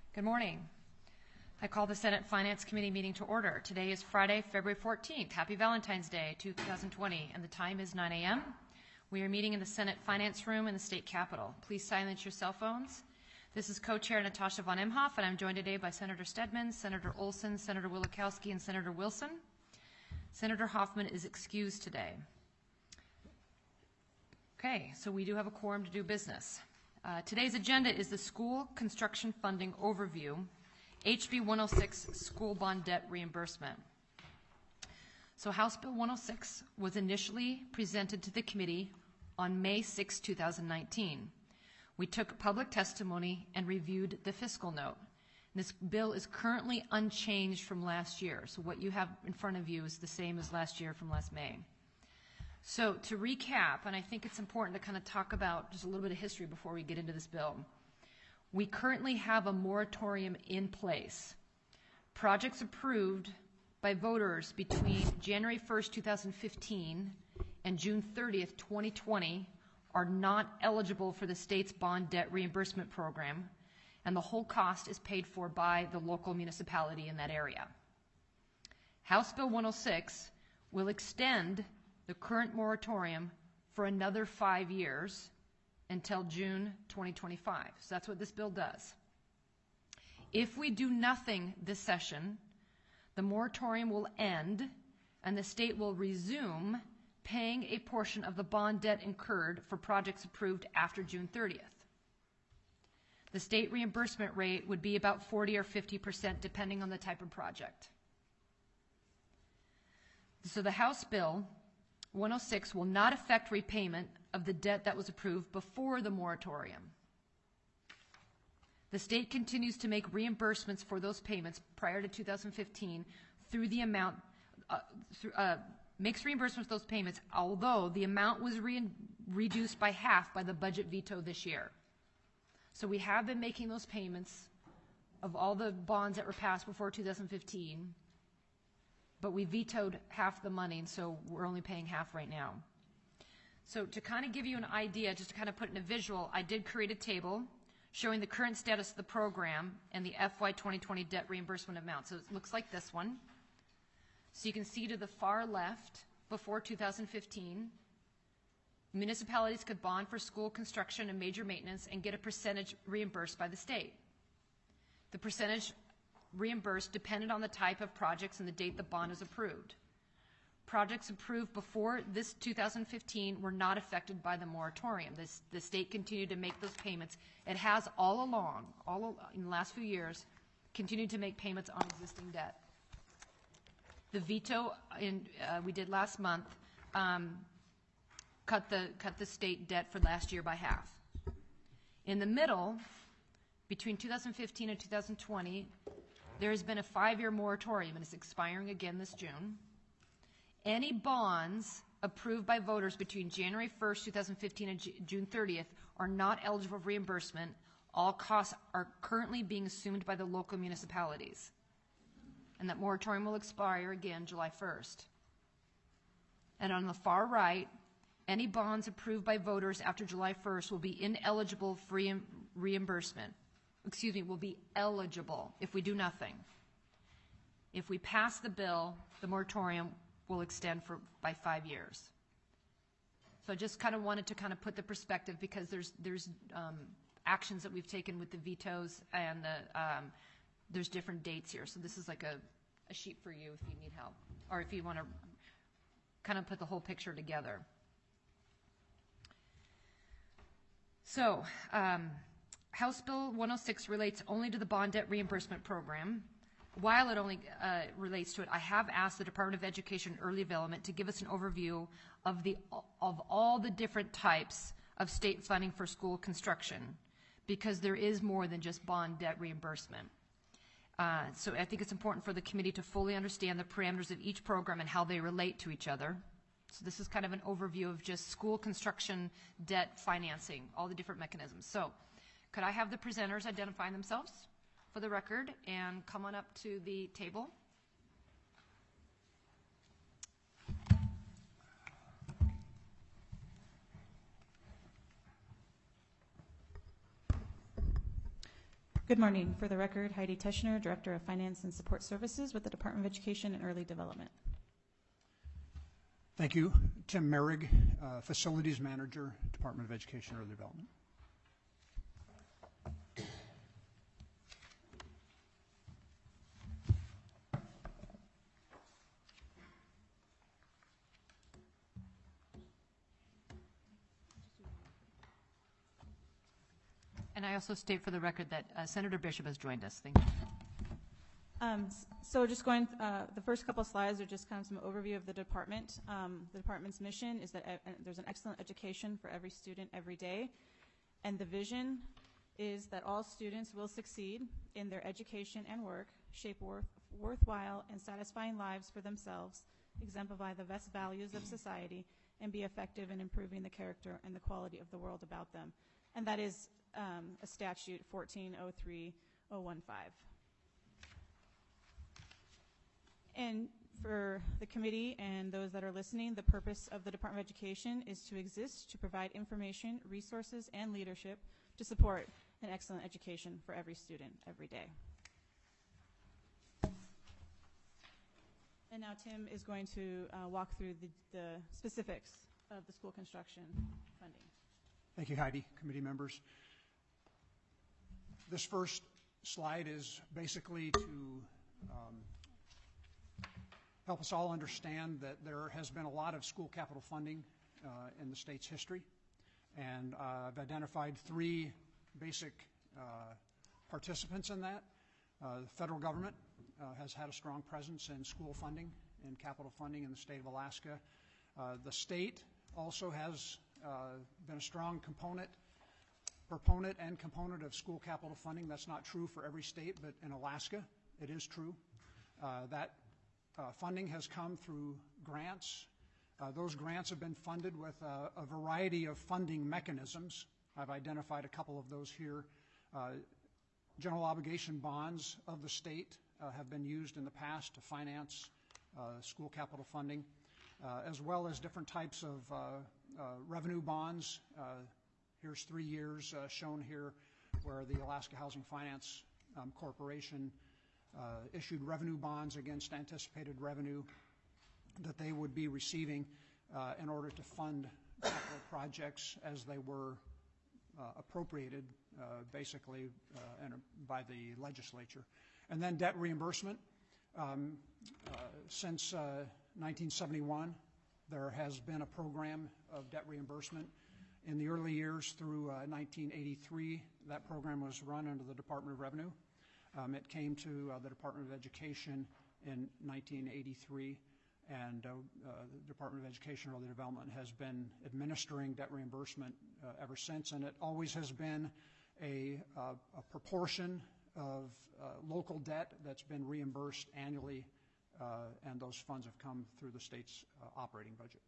Good morning. I call the Senate Finance Committee meeting to order. Today is Friday, February 14th. Happy Valentine's Day, 2020, and the time is 9 a.m. We are meeting in the Senate Finance Room in the State Capitol. Please silence your cell phones. This is Co-Chair Natasha von Imhoff, and I'm joined today by Senator Stedman, Senator Olson, Senator Wielechowski, and Senator Wilson. Senator Hoffman is excused today. Okay, so we do have a quorum to do business. Today's agenda is the School Construction Funding Overview, HB 106 School Bond Debt Reimbursement. So House Bill 106 was initially presented to the committee on May 6, 2019. We took public testimony and reviewed the fiscal note. This bill is currently unchanged from last year. So what you have in front of you is the same as last year from last May. So to recap, and I think it's important to kind of talk about just a little bit of history before we get into this bill. We currently have a moratorium in place. Projects approved by voters between January 1st, 2015 and June 30th, 2020 are not eligible for the state's bond debt reimbursement program, and the whole cost is paid for by the local municipality in that area. House Bill 106 will extend the current moratorium for another 5 years until June 2025. So that's what this bill does. If we do nothing this session, the moratorium will end and the state will resume paying a portion of the bond debt incurred for projects approved after June 30th. The state reimbursement rate would be about 40 or 50% depending on the type of project. So the House Bill 106 will not affect repayment of the debt that was approved before the moratorium. The state continues to make reimbursements for those payments prior to 2015 through the amount, makes reimbursements for those payments, although the amount was reduced by half by the budget veto this year. So we have been making those payments of all the bonds that were passed before 2015, but we vetoed half the money, and so we're only paying half right now. So to kind of give you an idea, just to kind of put in a visual, I did create a table showing the current status of the program and the FY 2020 debt reimbursement amount. So it looks like this one. So you can see to the far left, before 2015, municipalities could bond for school construction and major maintenance and get a percentage reimbursed by the state. The percentage reimbursed depended on the type of projects and the date the bond is approved. Projects approved before this 2015 were not affected by the moratorium. The state continued to make those payments. It has all along, in the last few years, continued to make payments on existing debt. The veto we did last month cut the state debt for last year by half. In the middle, between 2015 and 2020, there has been a 5-year moratorium, and it's expiring again this June. Any bonds approved by voters between January 1st, 2015 and June 30th are not eligible for reimbursement. All costs are currently being assumed by the local municipalities. And that moratorium will expire again July 1st. And on the far right, any bonds approved by voters after July 1st will be ineligible for reimbursement. Will be eligible if we do nothing. If we pass the bill, the moratorium will extend by 5 years. So I just kind of wanted to kind of put the perspective, because there's actions that we've taken with the vetoes, and there's different dates here. So this is like a sheet for you if you need help, or if you want to kind of put the whole picture together. So House Bill 106 relates only to the bond debt reimbursement program. While it only relates to it, I have asked the Department of Education and Early Development to give us an overview of all the different types of state funding for school construction, because there is more than just bond debt reimbursement. So I think it's important for the committee to fully understand the parameters of each program and how they relate to each other. So this is kind of an overview of just school construction debt financing, all the different mechanisms. So could I have the presenters identify themselves for the record and come on up to the table? Good morning. For the record, Heidi Teschner, Director of Finance and Support Services with the Department of Education and Early Development. Thank you. Tim Merrig, Facilities Manager, Department of Education and Early Development. And I also state for the record that Senator Bishop has joined us. Thank you. So just going, the first couple slides are just kind of some overview of the department. The department's mission is that there's an excellent education for every student every day. And the vision is that all students will succeed in their education and work, shape worthwhile and satisfying lives for themselves, exemplify the best values of society, and be effective in improving the character and the quality of the world about them. And that is a statute 1403015. And for the committee and those that are listening, the purpose of the Department of Education is to exist to provide information, resources, and leadership to support an excellent education for every student every day. And now Tim is going to walk through the specifics of the school construction funding. Thank you, Heidi, committee members. This first slide is basically to help us all understand that there has been a lot of school capital funding in the state's history. And I've identified three basic participants in that. The federal government has had a strong presence in school funding and capital funding in the state of Alaska. The state also has been a strong proponent and component of school capital funding. That's not true for every state, but in Alaska, it is true. That funding has come through grants. Those grants have been funded with a variety of funding mechanisms. I've identified a couple of those here. General obligation bonds of the state have been used in the past to finance school capital funding, as well as different types of revenue bonds. Here's 3 years shown here where the Alaska Housing Finance Corporation issued revenue bonds against anticipated revenue that they would be receiving in order to fund capital projects as they were appropriated basically by the legislature. And then debt reimbursement. Since 1971, there has been a program of debt reimbursement. In the early years through 1983, that program was run under the Department of Revenue. It came to the Department of Education in 1983, and the Department of Education and Early Development has been administering debt reimbursement ever since, and it always has been a proportion of local debt that's been reimbursed annually, and those funds have come through the state's operating budget.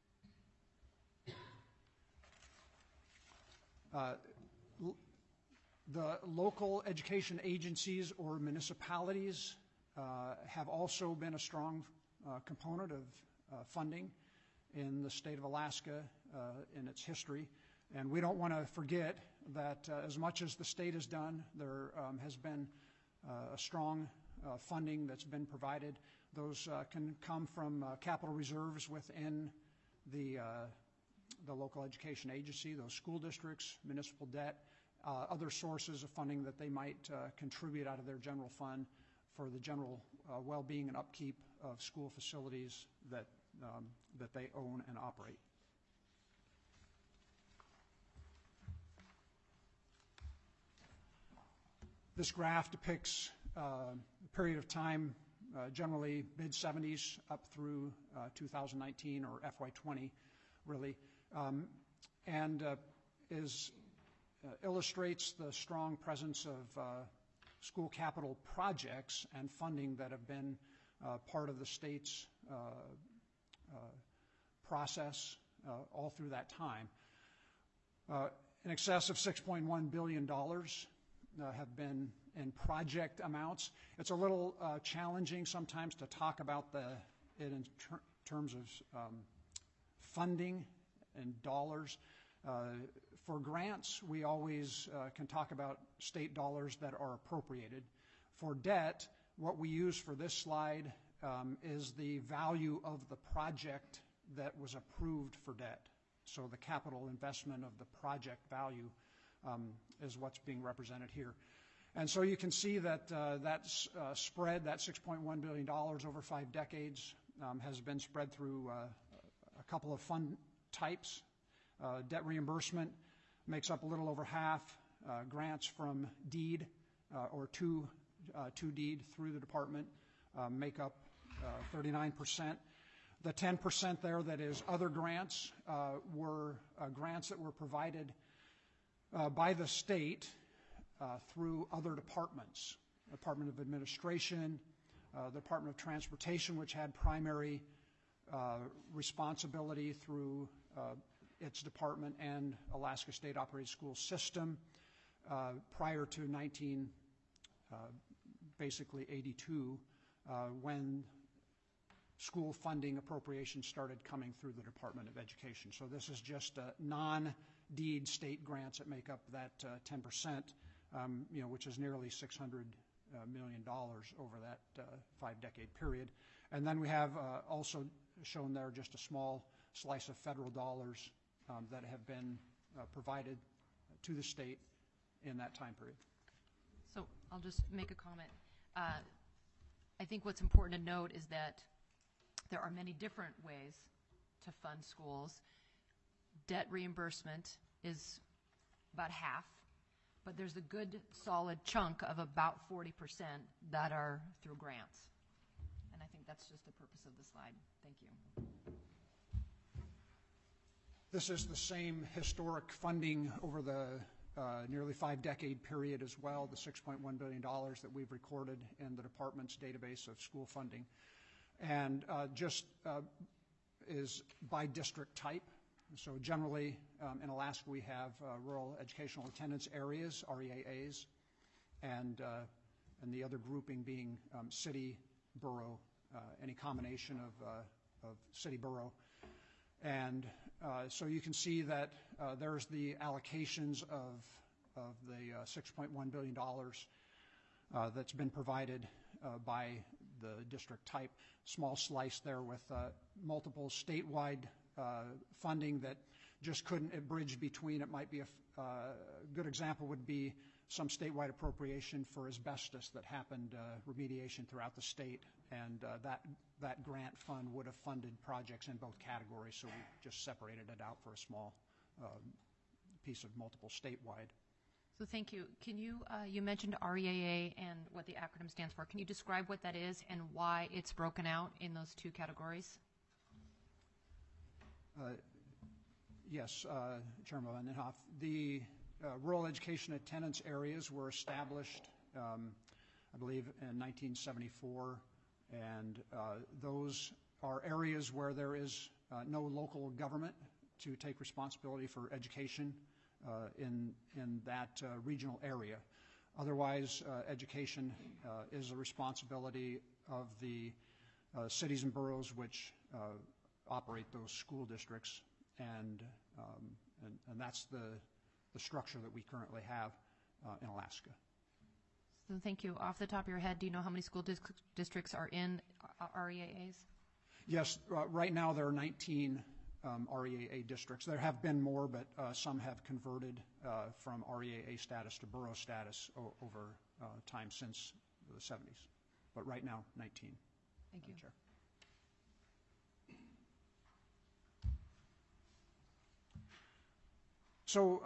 The local education agencies or municipalities have also been a strong component of funding in the state of Alaska in its history. And we don't want to forget that as much as the state has done, there has been a strong funding that's been provided. Those can come from capital reserves within the local education agency, those school districts, municipal debt, other sources of funding that they might contribute out of their general fund for the general well-being and upkeep of school facilities that they own and operate. This graph depicts a period of time, generally mid-70s up through 2019 or FY20, really, and illustrates the strong presence of school capital projects and funding that have been part of the state's process all through that time. In excess of $6.1 billion have been in project amounts. It's a little challenging sometimes to talk about it in terms of funding and dollars. For grants, we always can talk about state dollars that are appropriated. For debt, what we use for this slide is the value of the project that was approved for debt. So the capital investment of the project value is what's being represented here. And so you can see that that's spread, that $6.1 billion over 5 decades has been spread through a couple of fund types. Debt reimbursement makes up a little over half. Grants from deed or to deed through the department make up 39%. The 10% there that is other grants were grants that were provided by the state through other departments, Department of Administration, the Department of Transportation, which had primary responsibility through its department, and Alaska State Operated School System prior to 1982, when school funding appropriations started coming through the Department of Education. So this is just non-deed state grants that make up that 10%, which is nearly $600 million over that 5-decade period. And then we have also shown there just a small slice of federal dollars that have been provided to the state in that time period. So I'll just make a comment. I think what's important to note is that there are many different ways to fund schools. Debt reimbursement is about half, but there's a good solid chunk of about 40% that are through grants. And I think that's just the purpose of the slide. Thank you. This is the same historic funding over the nearly 5-decade period as well, the $6.1 billion that we've recorded in the department's database of school funding. And just is by district type. So generally in Alaska we have rural educational attendance areas, REAAs, and the other grouping being city, borough, any combination of city, borough. And so you can see that there's the allocations of the $6.1 billion that's been provided by the district type. Small slice there with multiple statewide funding that just couldn't bridge between. It might be a good example would be some statewide appropriation for asbestos that happened, remediation throughout the state, and that grant fund would have funded projects in both categories, so we just separated it out for a small piece of multiple statewide. So thank you. Can you, you mentioned REAA and what the acronym stands for. Can you describe what that is and why it's broken out in those 2 categories? Yes, Chairman Vandenhoff. The rural education attendance areas were established, I believe, in 1974, and those are areas where there is no local government to take responsibility for education in that regional area. Otherwise, education is a responsibility of the cities and boroughs which operate those school districts, and that's the structure that we currently have in Alaska. So thank you. Off the top of your head, do you know how many school districts are in REAAs? Yes, right now there are 19 REAA districts. There have been more, but some have converted from REAA status to borough status over time since the 70s. But right now, 19. Thank you. Chair. So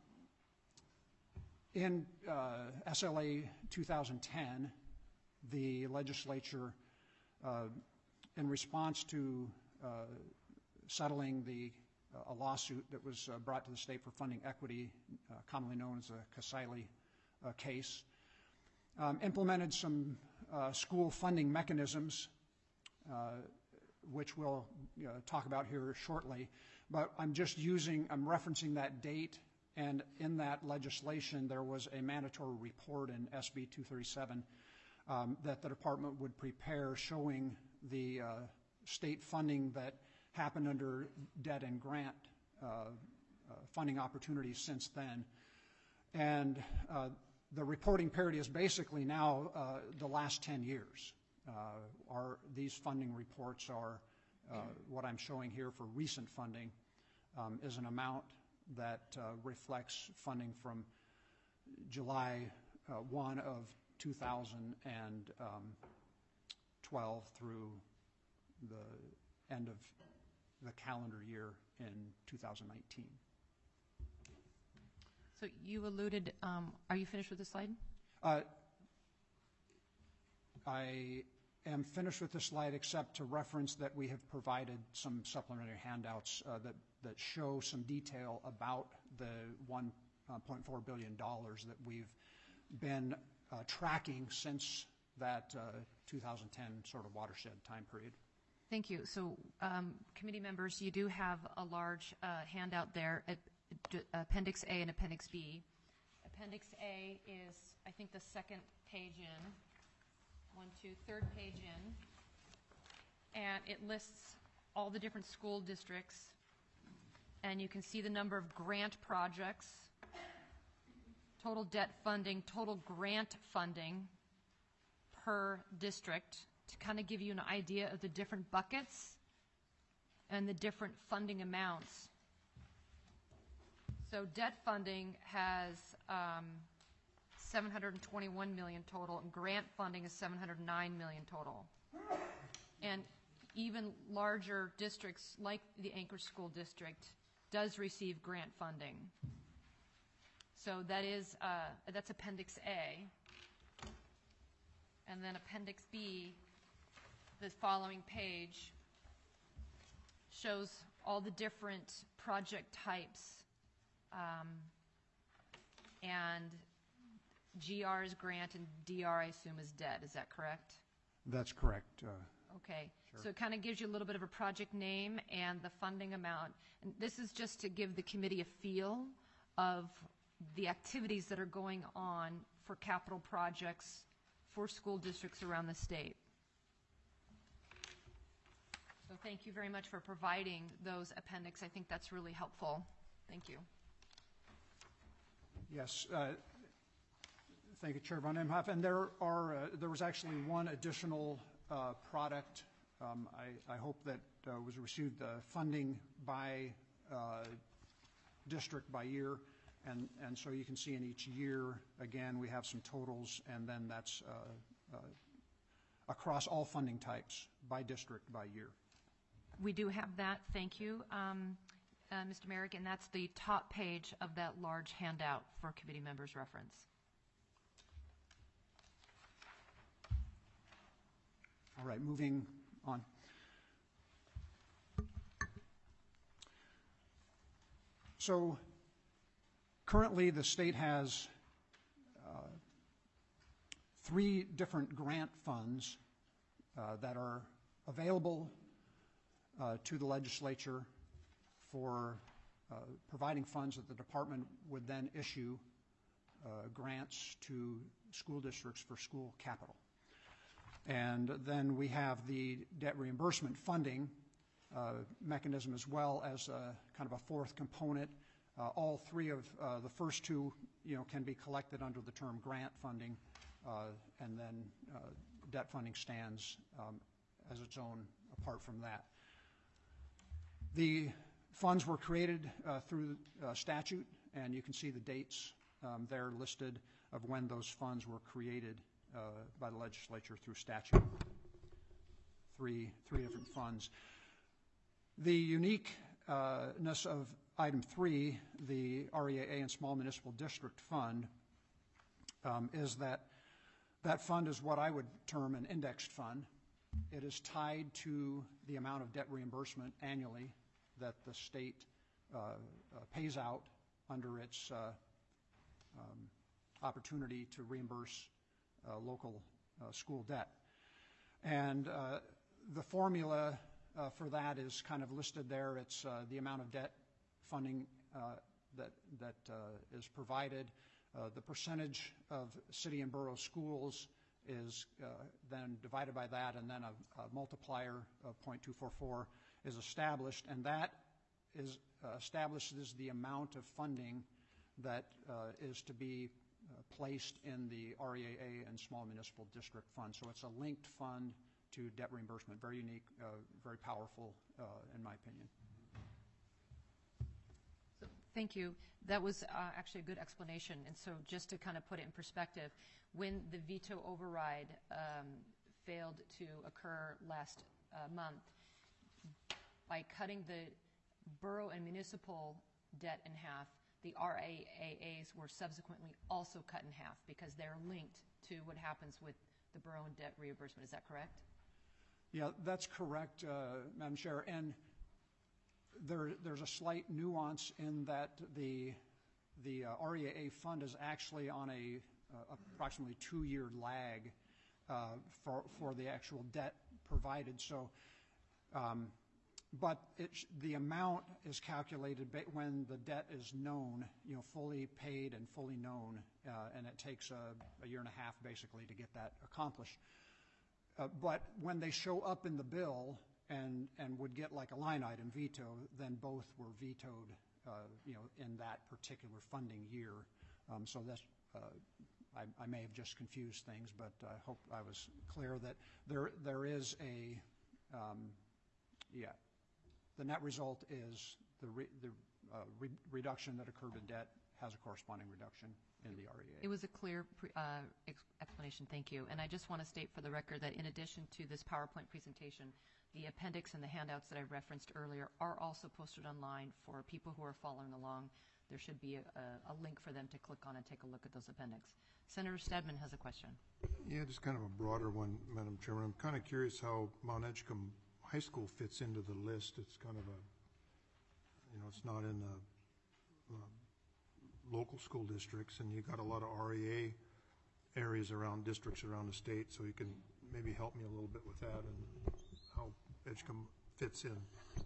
in SLA 2010, the legislature, in response to settling a lawsuit that was brought to the state for funding equity, commonly known as the Kasaili case, implemented some school funding mechanisms, which we'll talk about here shortly. But I'm referencing that date, and in that legislation there was a mandatory report in SB 237 that the department would prepare showing the state funding that happened under debt and grant funding opportunities since then. And the reporting period is basically now the last 10 years. These funding reports are what I'm showing here for recent funding is an amount that reflects funding from July 1 of 2012 through the end of the calendar year in 2019. So you alluded, are you finished with the slide? I am finished with the slide except to reference that we have provided some supplementary handouts that show some detail about the $1.4 billion that we've been tracking since that 2010 sort of watershed time period. Thank you. So committee members, you do have a large handout there, Appendix A and Appendix B. Appendix A is, I think, the second page in. Third page in, and it lists all the different school districts, and you can see the number of grant projects, total debt funding, total grant funding per district, to kind of give you an idea of the different buckets and the different funding amounts. So debt funding has $721 million total, and grant funding is $709 million total. And even larger districts like the Anchorage School District does receive grant funding. So that is that's Appendix A. And then Appendix B, the following page, shows all the different project types, and GR is grant and DR, I assume, is debt. Is that correct? That's correct. Okay. Sure. So it kind of gives you a little bit of a project name and the funding amount. And this is just to give the committee a feel of the activities that are going on for capital projects for school districts around the state. So thank you very much for providing those appendix. I think that's really helpful. Thank you. Yes. Thank you, Chair Von Imhoff. And there was actually one additional product. I hope that was received funding by district by year, and so you can see in each year again we have some totals, and then that's across all funding types by district by year. We do have that. Thank you, Mr. Merrick, and that's the top page of that large handout for committee members' reference. All right, moving on. So currently the state has 3 different grant funds that are available to the legislature for providing funds that the department would then issue grants to school districts for school capital. And then we have the debt reimbursement funding mechanism as well as kind of a fourth component. All 3 of the first 2, can be collected under the term grant funding, and then debt funding stands as its own apart from that. The funds were created through statute, and you can see the dates there listed of when those funds were created by the legislature through statute. Three different funds. The uniqueness of item 3, the REAA and Small Municipal District Fund, is that that fund is what I would term an indexed fund. It is tied to the amount of debt reimbursement annually that the state pays out under its opportunity to reimburse local school debt. And the formula for that is kind of listed there. It's the amount of debt funding that is provided. The percentage of city and borough schools is then divided by that, and then a multiplier of 0.244 is established, and that establishes the amount of funding that is to be placed in the REAA and Small Municipal District Fund. So it's a linked fund to debt reimbursement. Very unique, very powerful, in my opinion. So, thank you. That was actually a good explanation. And so just to kind of put it in perspective, when the veto override failed to occur last month, by cutting the borough and municipal debt in half, the RAAAs were subsequently also cut in half because they're linked to what happens with the borough and debt reimbursement. Is that correct? Yeah, that's correct, Madam Chair. And there's a slight nuance in that the REAA fund is actually on a approximately 2-year lag for the actual debt provided. So, but the amount is calculated when the debt is known, fully paid and fully known, and it takes a year and a half basically to get that accomplished. But when they show up in the bill and would get like a line item veto, then both were vetoed, in that particular funding year. So that's, I may have just confused things, but I hope I was clear that there is the net result is the reduction that occurred in debt has a corresponding reduction in the REA. It was a clear explanation, thank you. And I just want to state for the record that in addition to this PowerPoint presentation, the appendix and the handouts that I referenced earlier are also posted online for people who are following along. There should be a link for them to click on and take a look at those appendix. Senator Stedman has a question. Yeah, just kind of a broader one, Madam Chairman. I'm kind of curious how Mount Edgecombe High School fits into the list. It's kind of it's not in the local school districts, and you got a lot of REA areas around districts around the state, so you can maybe help me a little bit with that and how Edgecombe fits in.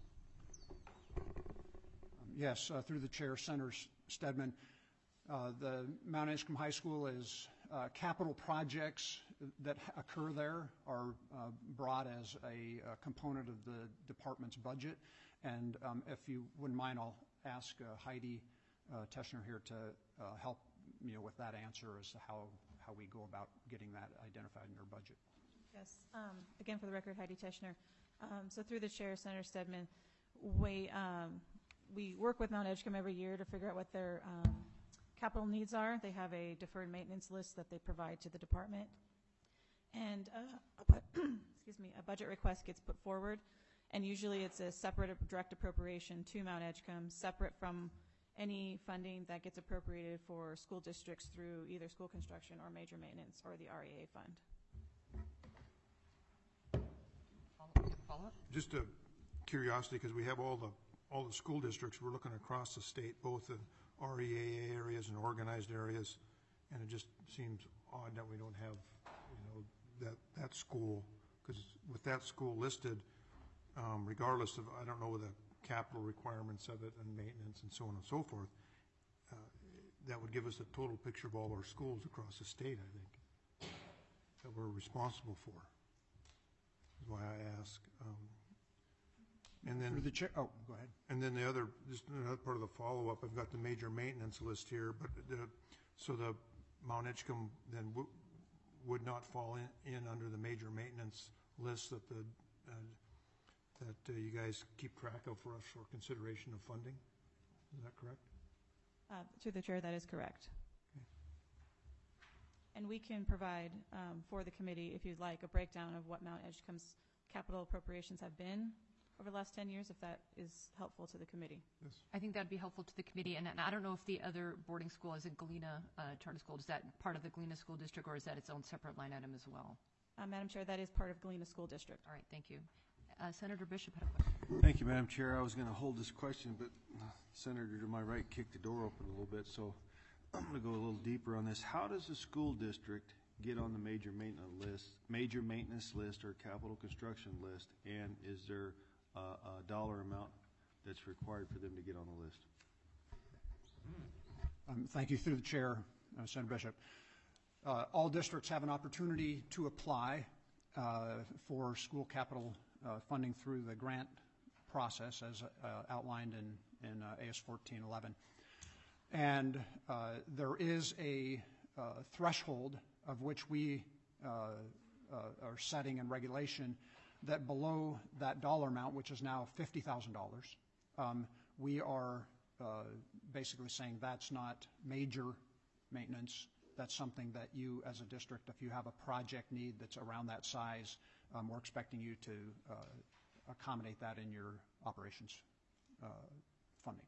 Yes, through the chair, Senator Stedman. The Mount Edgecombe High School is capital projects that occur there are brought as a component of the department's budget. And if you wouldn't mind, I'll ask Heidi Teschner here to help with that answer as to how we go about getting that identified in our budget. Yes. Again, for the record, Heidi Teschner. So through the chair, Senator Stedman, we work with Mount Edgecombe every year to figure out what their capital needs are. They have a deferred maintenance list that they provide to the department. And a budget request gets put forward, and usually it's a separate direct appropriation to Mount Edgecombe, separate from any funding that gets appropriated for school districts through either school construction or major maintenance or the REA fund. Follow-up? Just a curiosity, because we have all the school districts. We're looking across the state, both in REAA areas and organized areas, and it just seems odd that we don't have, that school, because with that school listed, regardless of, I don't know the capital requirements of it and maintenance and so on and so forth, that would give us a total picture of all our schools across the state, I think, that we're responsible for. That's why I ask. And then, Through the chair, oh, go ahead. And then just another part of the follow-up, I've got the major maintenance list here, but so the Mount Edgecombe then would not fall in under the major maintenance list that you guys keep track of for us for consideration of funding. Is that correct? Through the chair, that is correct. Okay. And we can provide for the committee, if you'd like, a breakdown of what Mount Edgecombe's capital appropriations have been over the last 10 years, if that is helpful to the committee. Yes. I think that would be helpful to the committee. And I don't know if the other boarding school is in Galena Charter School. Is that part of the Galena School District, or is that its own separate line item as well? Madam Chair, that is part of Galena School District. All right, thank you. Senator Bishop had a question. Thank you, Madam Chair. I was going to hold this question, but Senator to my right kicked the door open a little bit, so I'm going to go a little deeper on this. How does the school district get on the major maintenance list or capital construction list, and is there a dollar amount that's required for them to get on the list? Thank you. Through the chair, Senator Bishop. All districts have an opportunity to apply for school capital funding through the grant process as outlined in AS 1411. And there is a threshold of which we are setting in regulation that below that dollar amount, which is now $50,000, we are basically saying that's not major maintenance. That's something that you as a district, if you have a project need that's around that size, we're expecting you to accommodate that in your operations funding.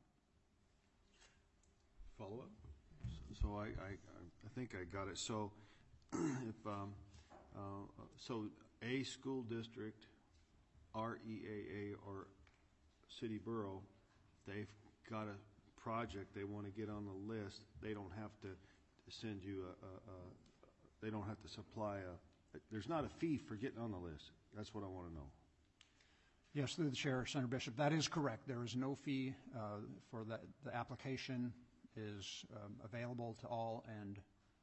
Follow up? So I think I got it. So if so a school district, REAA or city borough, they've got a project they want to get on the list, they don't have to send you they don't have to supply there's not a fee for getting on the list. That's what I want to know. Yes, through the chair, Senator Bishop, that is correct. There is no fee for that. The application is available to all, and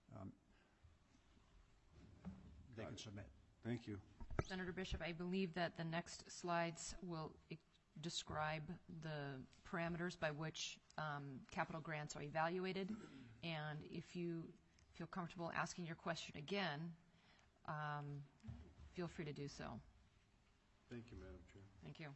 they can submit. Thank you. Senator Bishop, I believe that the next slides will describe the parameters by which capital grants are evaluated, and if you feel comfortable asking your question again, feel free to do so. Thank you, Madam Chair. Thank you.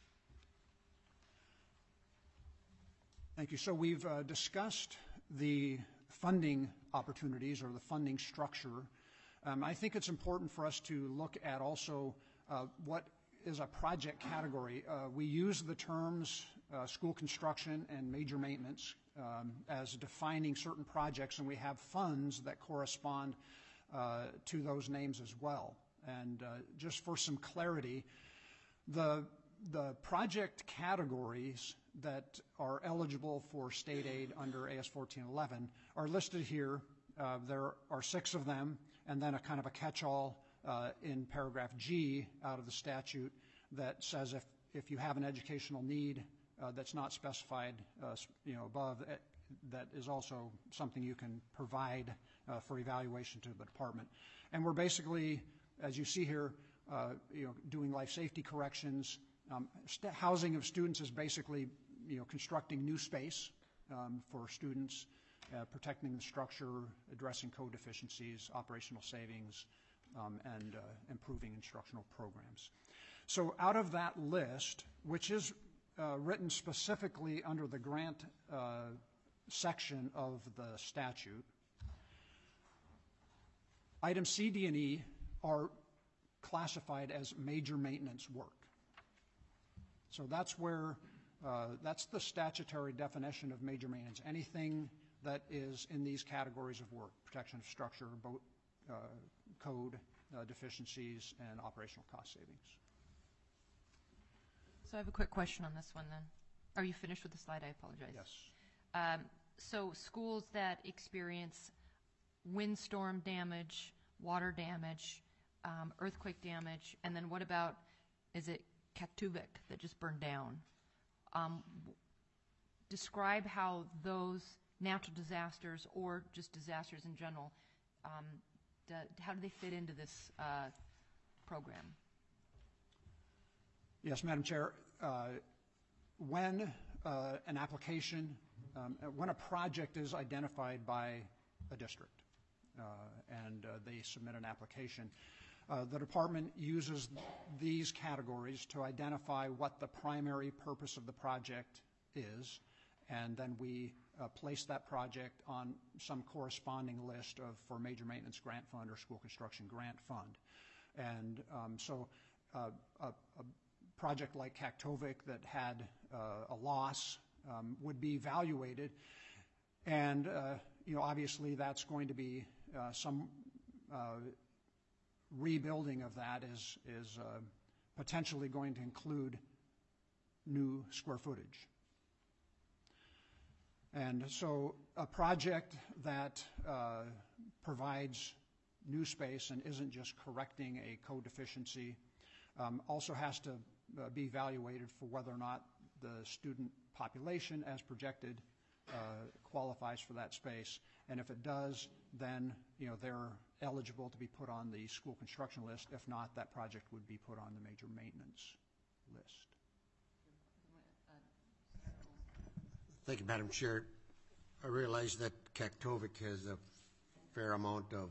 Thank you. So we've discussed the funding opportunities or the funding structure. I think it's important for us to look at also what is a project category. We use the terms school construction and major maintenance as defining certain projects, and we have funds that correspond to those names as well. And just for some clarity, the project categories that are eligible for state aid under AS 1411 are listed here. There are 6 of them, and then a kind of a catch-all in paragraph G out of the statute that says if you have an educational need that's not specified above, that is also something you can provide for evaluation to the department. And we're basically, as you see here, doing life safety corrections. Housing of students is basically constructing new space for students, protecting the structure, addressing code deficiencies, operational savings, and improving instructional programs. So out of that list, which is written specifically under the grant section of the statute, items C, D, and E are classified as major maintenance work. So that's where, that's the statutory definition of major maintenance. Anything that is in these categories of work: protection of structure, code deficiencies, and operational cost savings. So I have a quick question on this one then. Are you finished with the slide? I apologize. Yes. So schools that experience windstorm damage, water damage, earthquake damage, and then what about, is it Katuvik that just burned down? Describe how those natural disasters or just disasters in general, how do they fit into this program? Yes, Madam Chair. When an application, when a project is identified by a district and they submit an application, the department uses these categories to identify what the primary purpose of the project is, and then we place that project on some corresponding list for major maintenance grant fund or school construction grant fund. And so a project like Kaktovik that had a loss would be evaluated, and obviously that's going to be some rebuilding of that is potentially going to include new square footage. And so a project that provides new space and isn't just correcting a code deficiency also has to be evaluated for whether or not the student population as projected qualifies for that space. And if it does, then they're eligible to be put on the school construction list. If not, that project would be put on the major maintenance list. Thank you, Madam Chair. I realize that Kaktovik has a fair amount of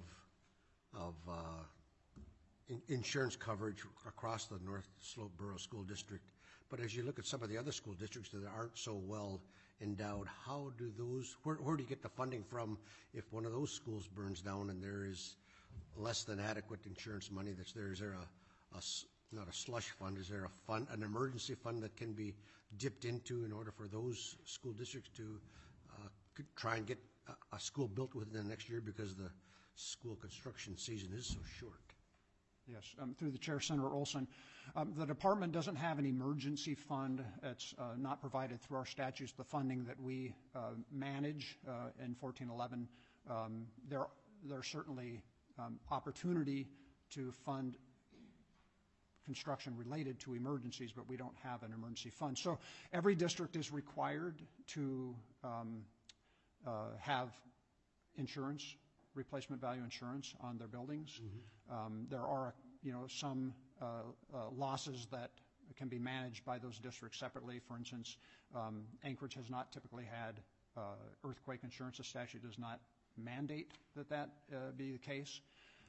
insurance coverage across the North Slope Borough School District. But as you look at some of the other school districts that aren't so well endowed, how do those, where do you get the funding from if one of those schools burns down and there is less than adequate insurance money that's there? Is there not a slush fund, is there a fund, an emergency fund that can be dipped into in order for those school districts to try and get a school built within the next year because the school construction season is so short? Yes, through the chair, Senator Olson. The department doesn't have an emergency fund. It's not provided through our statutes. The funding that we manage in 1411, there's certainly opportunity to fund construction related to emergencies, but we don't have an emergency fund. So every district is required to have insurance, replacement value insurance on their buildings. There are, some losses that can be managed by those districts separately. For instance, Anchorage has not typically had earthquake insurance. The statute does not mandate that be the case.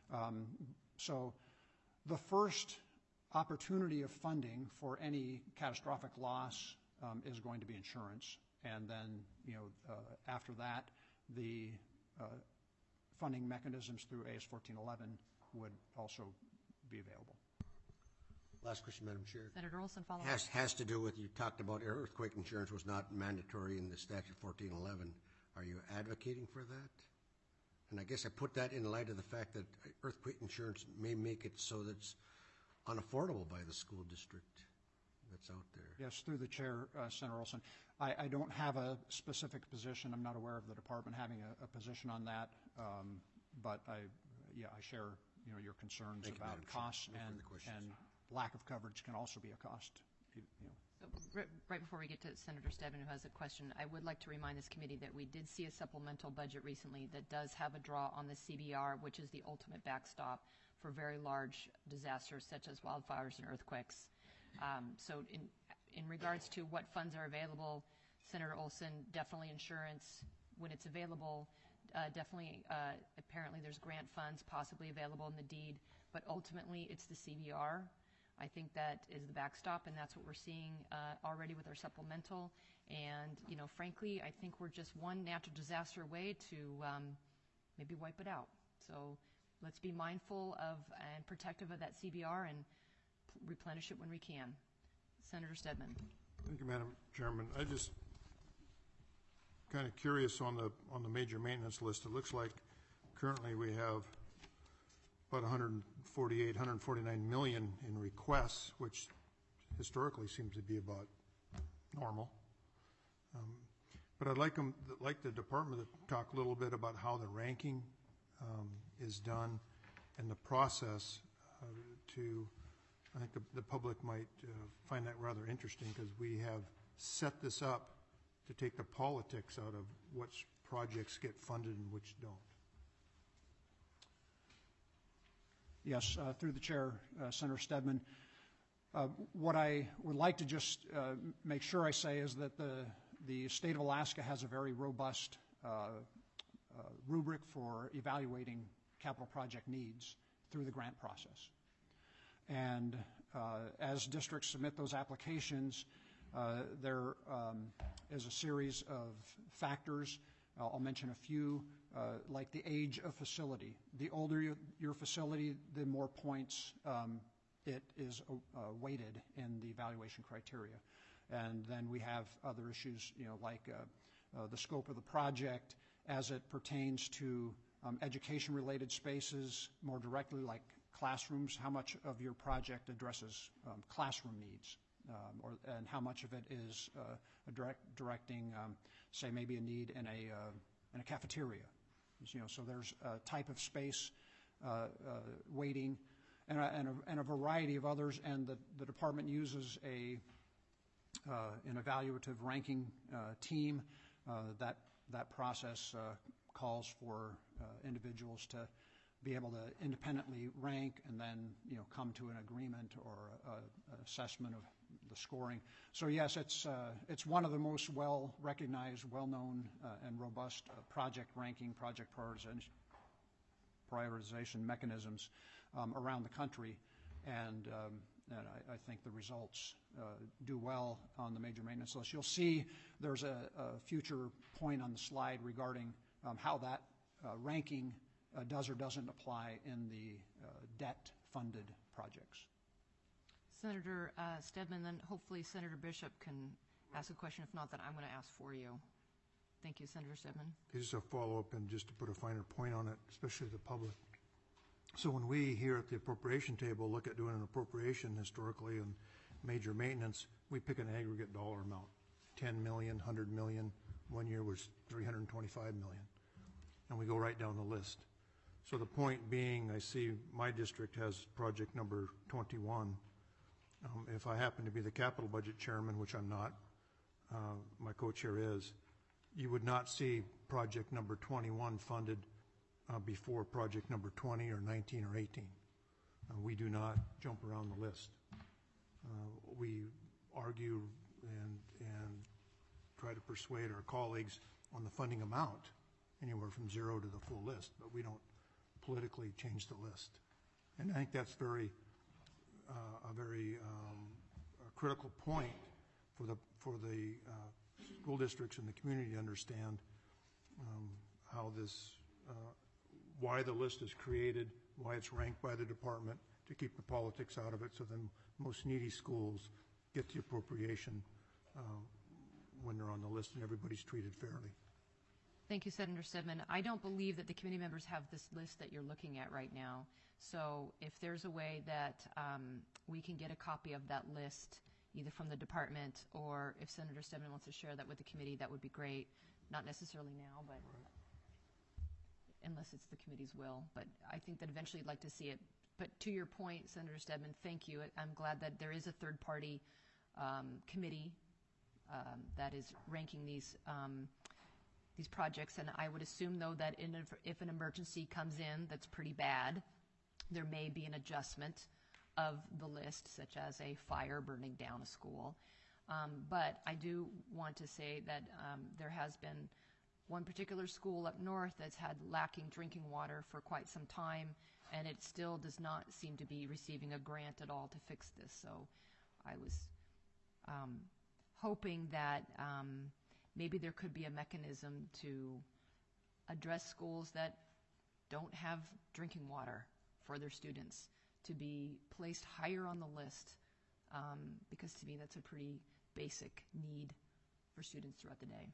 So the first opportunity of funding for any catastrophic loss is going to be insurance, and then after that the funding mechanisms through AS 1411 would also be available. Last question, Madam Chair. Senator Olson, follow up. Has to do with, you talked about earthquake insurance was not mandatory in the statute 1411. Are you advocating for that? And I guess I put that in light of the fact that earthquake insurance may make it so that it's unaffordable by the school district that's out there. Yes, through the chair, Senator Olson. I don't have a specific position. I'm not aware of the department having a position on that, but I share your concerns about costs, and lack of coverage can also be a cost. So, right before we get to Senator Stebbin, who has a question, I would like to remind this committee that we did see a supplemental budget recently that does have a draw on the CBR, which is the ultimate backstop for very large disasters such as wildfires and earthquakes. So in regards to what funds are available, Senator Olson, definitely insurance when it's available. Definitely, apparently there's grant funds possibly available in the deed, but ultimately it's the CBR. I think that is the backstop, and that's what we're seeing already with our supplemental. And, frankly, I think we're just one natural disaster away to maybe wipe it out. So let's be mindful of and protective of that CBR and replenish it when we can. Senator Steadman. Thank you, Madam Chairman. I just kind of curious on the major maintenance list. It looks like currently we have about 149 million in requests, which historically seems to be about normal. But I'd like the department to talk a little bit about how the ranking is done and the process I think the public might find that rather interesting, because we have set this up to take the politics out of which projects get funded and which don't. Yes, through the chair, Senator Steadman. What I would like to just make sure I say is that the state of Alaska has a very robust rubric for evaluating capital project needs through the grant process. And as districts submit those applications, there is a series of factors. I'll mention a few, like the age of facility. The older your facility, the more points it is weighted in the evaluation criteria. And then we have other issues, like the scope of the project as it pertains to education-related spaces, more directly like classrooms. How much of your project addresses classroom needs, and how much of it is directing, say, maybe a need in a cafeteria. So there's a type of space weighting, and a variety of others. And the department uses an evaluative ranking team. That process calls for individuals to be able to independently rank and then, come to an agreement or an assessment of the scoring. So yes, it's one of the most well-recognized, well-known, and robust project ranking, project prioritization mechanisms around the country, and I think the results do well on the major maintenance list. You'll see there's a future point on the slide regarding how that ranking does or doesn't apply in the debt-funded projects. Senator Stedman, then hopefully Senator Bishop can ask a question. If not, then I'm going to ask for you. Thank you, Senator Stedman. Just a follow-up, and just to put a finer point on it, especially the public. So when we here at the appropriation table look at doing an appropriation historically and major maintenance, we pick an aggregate dollar amount, 10 million, 100 million. One year was 325 million. And we go right down the list. So the point being, I see my district has project number 21. If I happen to be the capital budget chairman, which I'm not, my co-chair is, you would not see project number 21 funded before project number 20 or 19 or 18. We do not jump around the list. We argue and try to persuade our colleagues on the funding amount, anywhere from 0 to the full list, but we don't politically change the list. And I think that's a very critical point for the school districts and the community to understand how this, why the list is created, why it's ranked by the department, to keep the politics out of it, so then most needy schools get the appropriation when they're on the list and everybody's treated fairly. Thank you, Senator Stedman. I don't believe that the committee members have this list that you're looking at right now. So if there's a way that we can get a copy of that list, either from the department or if Senator Stedman wants to share that with the committee, that would be great. Not necessarily now, but unless it's the committee's will. But I think that eventually you'd like to see it. But to your point, Senator Stedman, thank you. I'm glad that there is a third-party committee that is ranking these projects, and I would assume, though, that if an emergency comes in that's pretty bad, there may be an adjustment of the list, such as a fire burning down a school. But I do want to say that there has been one particular school up north that's had lacking drinking water for quite some time, and it still does not seem to be receiving a grant at all to fix this. So I was hoping that maybe there could be a mechanism to address schools that don't have drinking water for their students, to be placed higher on the list, because to me that's a pretty basic need for students throughout the day.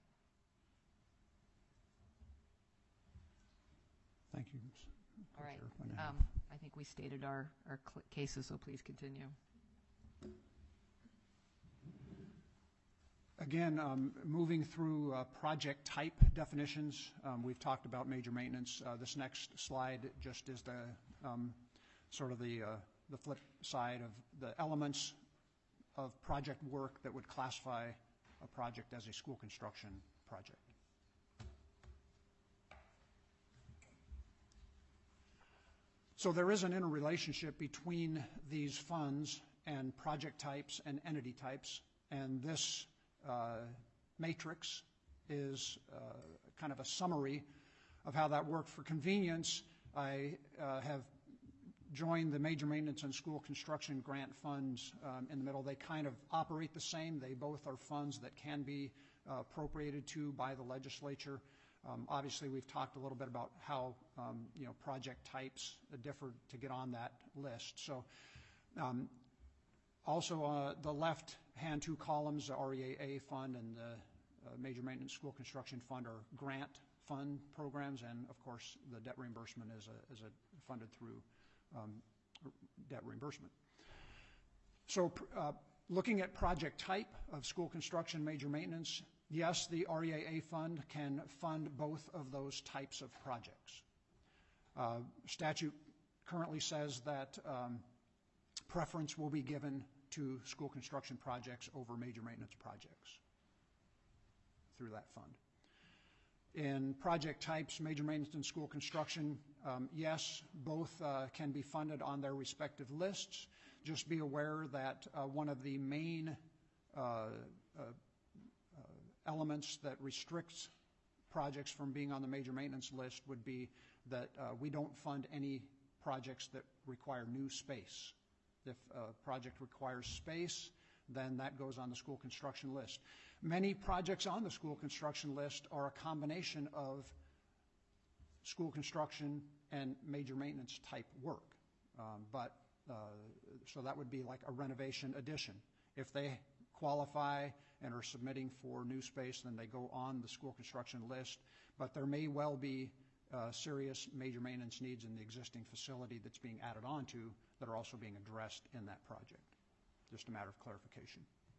Thank you. All right. I think we stated our cases, so please continue. Again, moving through project type definitions, we've talked about major maintenance. This next slide just is the sort of the flip side of the elements of project work that would classify a project as a school construction project. So there is an interrelationship between these funds and project types and entity types, and this matrix is kind of a summary of how that worked. For convenience, I have joined the major maintenance and school construction grant funds in the middle. They kind of operate the same. They both are funds that can be appropriated to by the legislature. Obviously, we've talked a little bit about how project types differ to get on that list. So also the left-hand two columns, the REAA fund and the major maintenance school construction fund, are grant fund programs, and of course the debt reimbursement is funded through debt reimbursement. So looking at project type of school construction major maintenance, yes, the REAA fund can fund both of those types of projects. Statute currently says that preference will be given to school construction projects over major maintenance projects through that fund. In project types, major maintenance and school construction, yes, both can be funded on their respective lists. Just be aware that one of the main elements that restricts projects from being on the major maintenance list would be that we don't fund any projects that require new space. If a project requires space, then that goes on the school construction list. Many projects on the school construction list are a combination of school construction and major maintenance type work. So that would be like a renovation addition. If they qualify and are submitting for new space, then they go on the school construction list. But there may well be serious major maintenance needs in the existing facility that's being added onto that are also being addressed in that project. Just a matter of clarification.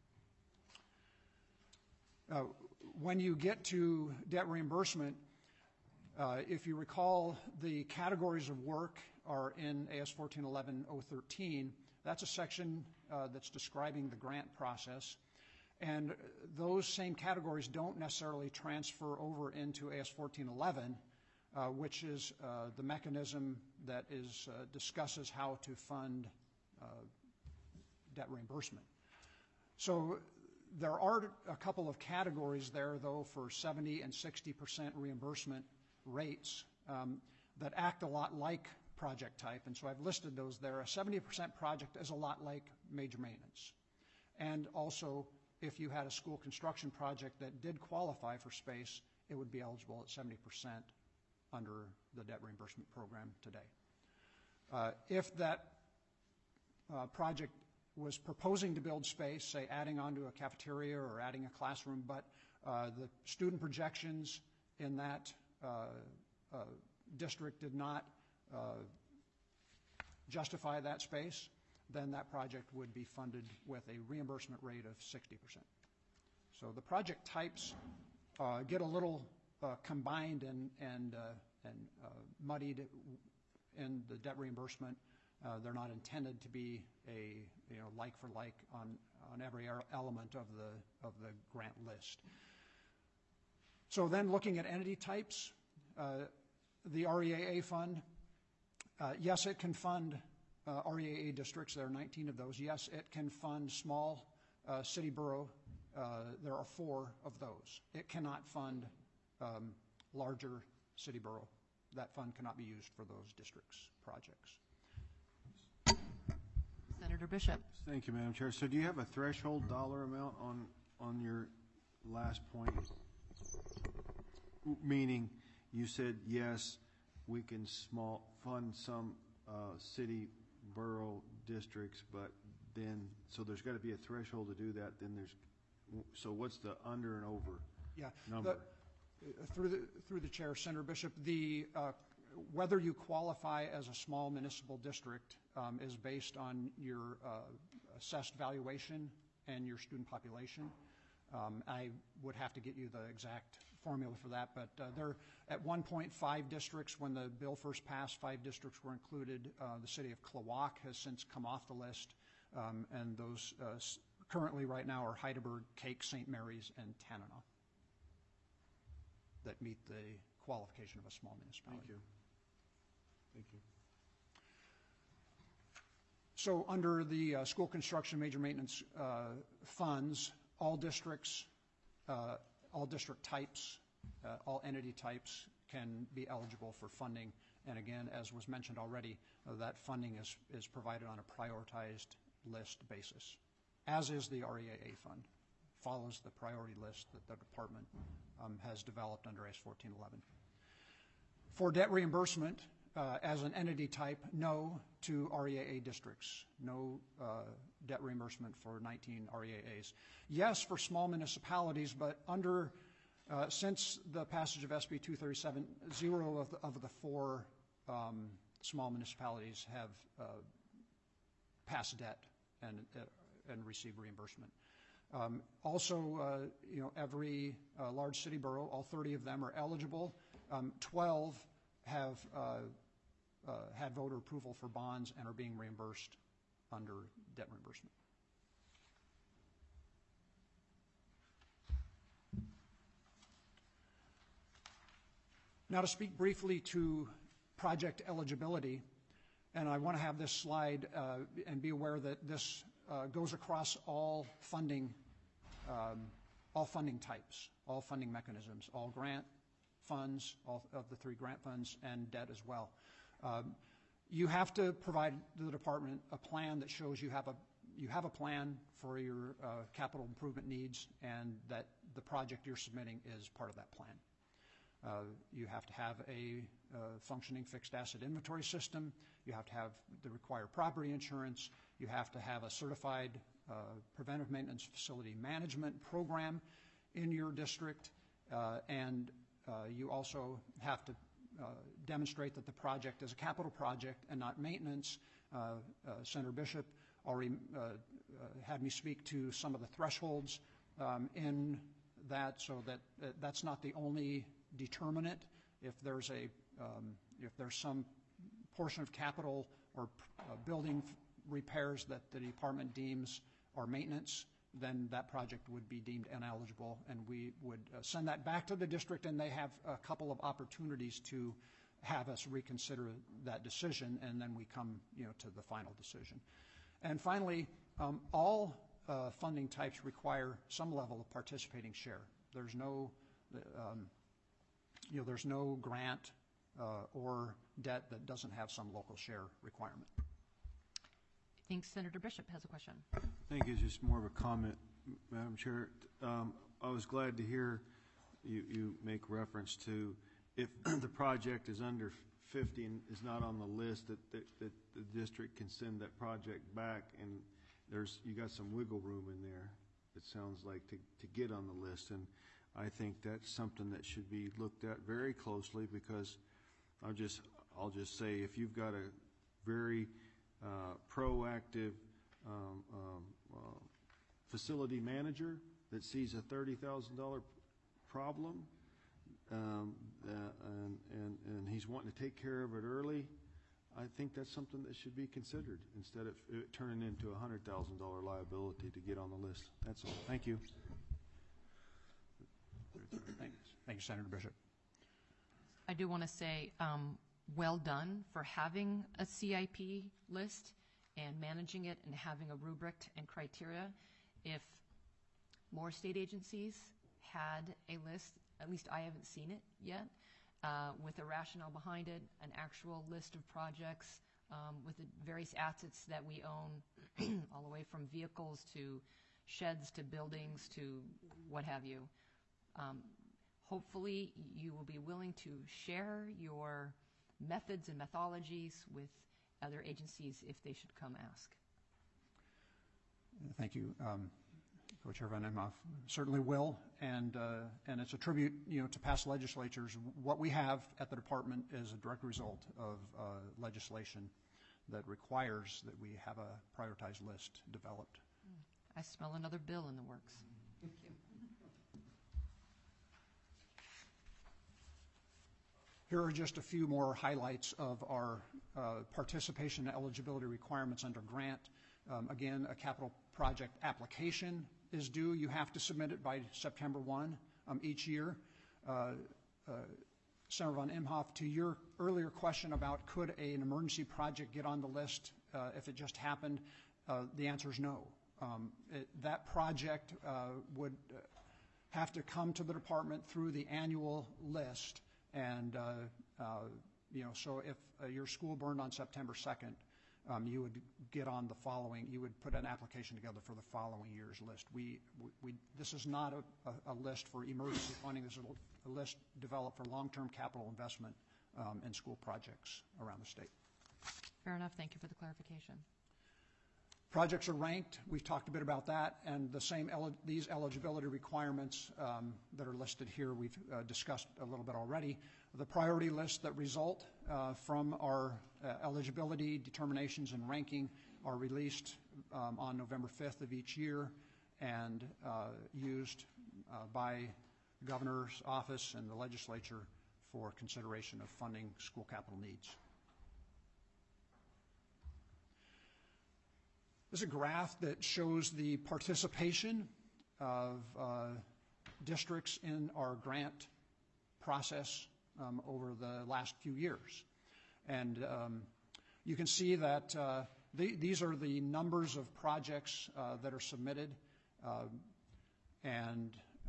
When you get to debt reimbursement, if you recall, the categories of work are in AS 1411-013. That's a section that's describing the grant process. And those same categories don't necessarily transfer over into AS 1411, which is the mechanism that discusses how to fund debt reimbursement. So there are a couple of categories there, though, for 70 and 60% reimbursement rates that act a lot like project type, and so I've listed those there. A 70% project is a lot like major maintenance. And also, if you had a school construction project that did qualify for space, it would be eligible at 70% under the debt reimbursement program today. If that project was proposing to build space, say adding onto a cafeteria or adding a classroom, but the student projections in that district did not justify that space, then that project would be funded with a reimbursement rate of 60%. So the project types get a little combined and muddied in the debt reimbursement. They're not intended to be a like for like on every element of the grant list. So then looking at entity types, the REAA fund, yes, it can fund REAA districts. There are 19 of those. Yes, it can fund small city borough. There are 4 of those. It cannot fund larger city borough. That fund cannot be used for those districts' projects. Senator Bishop. Thank you, Madam Chair. So do you have a threshold dollar amount on your last point? Meaning, you said, yes, we can fund some city, borough districts, but then, so there's got to be a threshold to do that. Then so what's the under and over number? Through the chair, Senator Bishop, whether you qualify as a small municipal district is based on your assessed valuation and your student population. I would have to get you the exact formula for that, but there at 1.5 districts, when the bill first passed, 5 districts were included. The city of Klawock has since come off the list, and those currently right now are Heidelberg, Cake, St. Mary's, and Tanana that meet the qualification of a small municipality. Thank you. Thank you. So under the school construction major maintenance funds, all district types, all entity types can be eligible for funding. And again, as was mentioned already, that funding is provided on a prioritized list basis, as is the REAA fund. Follows the priority list that the department has developed under AS 1411. For debt reimbursement, as an entity type, no to REAA districts. No debt reimbursement for 19 REAAs. Yes for small municipalities, but since the passage of SB 237, 0 of the 4 small municipalities have passed debt and received reimbursement. Also, every large city borough, all 30 of them are eligible. 12 have had voter approval for bonds and are being reimbursed under debt reimbursement. Now to speak briefly to project eligibility, and I want to have this slide and be aware that this goes across all funding types, all funding mechanisms, all grant funds, all of the 3 grant funds, and debt as well. You have to provide the department a plan that shows you have a plan for your capital improvement needs, and that the project you're submitting is part of that plan. You have to have a functioning fixed asset inventory system. You have to have the required property insurance. You have to have a certified preventive maintenance facility management program in your district, and you also have to demonstrate that the project is a capital project and not maintenance. Senator Bishop already had me speak to some of the thresholds in that, so that that's not the only determinant. If there's some portion of capital or building repairs that the department deems are maintenance, then that project would be deemed ineligible, and we would send that back to the district, and they have a couple of opportunities to have us reconsider that decision, and then we come, to the final decision. And finally, all funding types require some level of participating share. There's no, there's no grant or debt that doesn't have some local share requirement. I think Senator Bishop has a question. I think it's just more of a comment, Madam Chair. I was glad to hear you make reference to if the project is under 50 and is not on the list, that the district can send that project back, and you got some wiggle room in there, it sounds like, to get on the list. And I think that's something that should be looked at very closely, because I'll just say, if you've got a very proactive facility manager that sees a $30,000 problem, and he's wanting to take care of it early, I think that's something that should be considered, instead of it turning into a $100,000 liability to get on the list. That's all. Thank you. Thank you, Senator Bishop. I do want to say well done for having a CIP list and managing it and having a rubric and criteria. If more state agencies had a list, at least I haven't seen it yet, with a rationale behind it, an actual list of projects with the various assets that we own, all the way from vehicles to sheds to buildings to what have you. Hopefully you will be willing to share your methods and methodologies with other agencies if they should come ask. Thank you, Co-Chair Van Imhoff. Certainly will, and it's a tribute, to past legislatures. What we have at the department is a direct result of legislation that requires that we have a prioritized list developed. I smell another bill in the works. Thank you. Here are just a few more highlights of our participation and eligibility requirements under grant. Again, a capital project application is due. You have to submit it by September 1 each year. Senator Van Imhoff, to your earlier question about could an emergency project get on the list if it just happened, the answer is no. That project would have to come to the department through the annual list. And, so if your school burned on September 2nd, you would get on the following, you would put an application together for the following year's list. This is not a list for emergency funding. This is a list developed for long-term capital investment in school projects around the state. Fair enough. Thank you for the clarification. Projects are ranked. We've talked a bit about that, and these eligibility requirements that are listed here we've discussed a little bit already. The priority lists that result from our eligibility determinations and ranking are released on November 5th of each year and used by the governor's office and the legislature for consideration of funding school capital needs. This is a graph that shows the participation of districts in our grant process over the last few years. And you can see that these are the numbers of projects that are submitted, and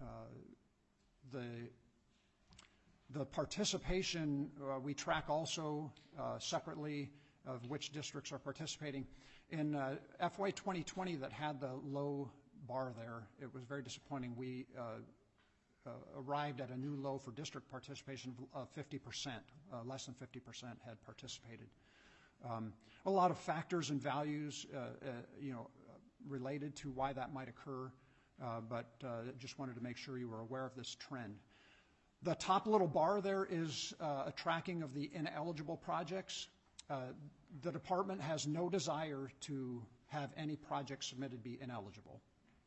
the participation we track also separately of which districts are participating. In FY 2020 that had the low bar there, it was very disappointing. We arrived at a new low for district participation of 50%. Less than 50% had participated. A lot of factors and values, related to why that might occur, but just wanted to make sure you were aware of this trend. The top little bar there is a tracking of the ineligible projects. The department has no desire to have any project submitted be ineligible.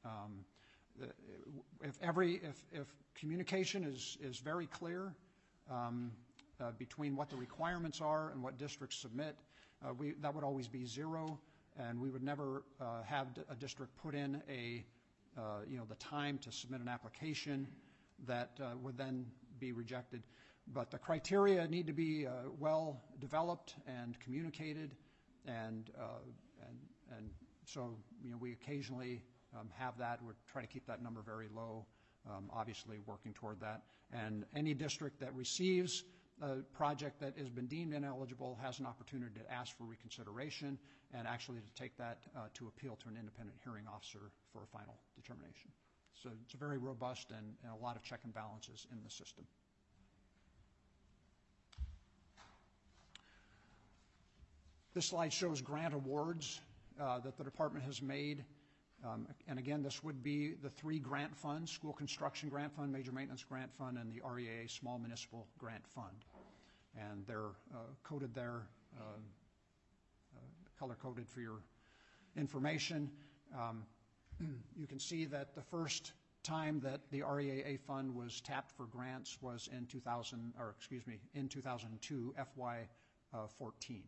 If communication is very clear between what the requirements are and what districts submit, that would always be zero, and we would never have a district put in the time to submit an application that would then be rejected. But the criteria need to be well developed and communicated, and so we occasionally have that. We try to keep that number very low, obviously working toward that. And any district that receives a project that has been deemed ineligible has an opportunity to ask for reconsideration and actually to take that to appeal to an independent hearing officer for a final determination. So it's very robust and a lot of check and balances in the system. This slide shows grant awards that the department has made. And again, this would be the three grant funds: School Construction Grant Fund, Major Maintenance Grant Fund, and the REAA Small Municipal Grant Fund. And they're coded there, color-coded for your information. You can see that the first time that the REAA fund was tapped for grants was in 2002, FY14.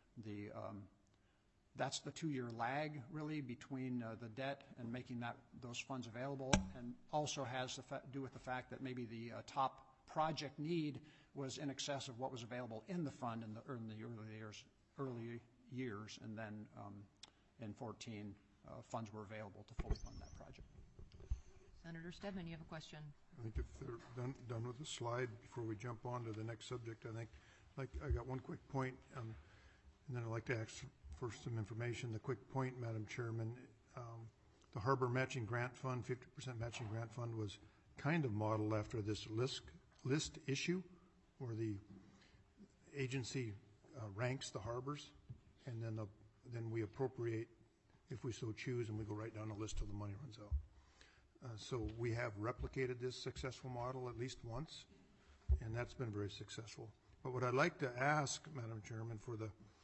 That's the 2-year lag, really, between the debt and making those funds available, and also has to do with the fact that maybe the top project need was in excess of what was available in the fund in the early years, and then in 14, funds were available to fully fund that project. Senator Stedman, you have a question. I think if they're done with the slide, before we jump on to the next subject, I got one quick point, and then I'd like to ask for some information. The quick point, Madam Chairman, the Harbor Matching Grant Fund, 50% Matching Grant Fund, was kind of modeled after this list issue, where the agency ranks the harbors, and then we appropriate if we so choose, and we go right down the list till the money runs out. So we have replicated this successful model at least once, and that's been very successful. But what I'd like to ask, Madam Chairman, for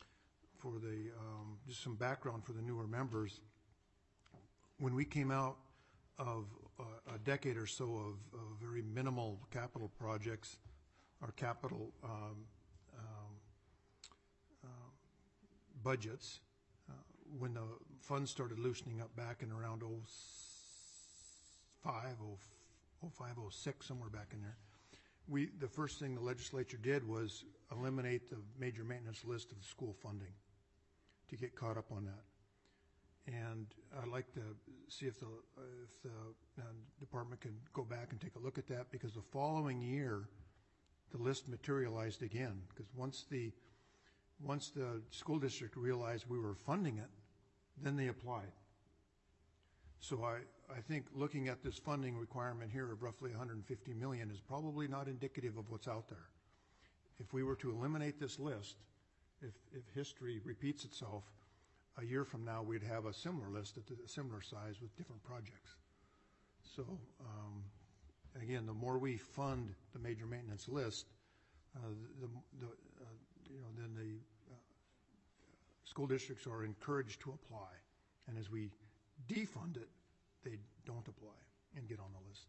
just some background for the newer members, when we came out of a decade or so of very minimal capital projects, or capital budgets, when the funds started loosening up back in around 05, 06, somewhere back in there, the first thing the legislature did was eliminate the major maintenance list of the school funding to get caught up on that. And I'd like to see if the department can go back and take a look at that, because the following year the list materialized again, because once the school district realized we were funding it, then they applied. So I think looking at this funding requirement here of roughly $150 million is probably not indicative of what's out there. If we were to eliminate this list, if history repeats itself, a year from now we'd have a similar list at a similar size with different projects. So again, the more we fund the major maintenance list, then the school districts are encouraged to apply, and as we defund it, they don't apply and get on the list.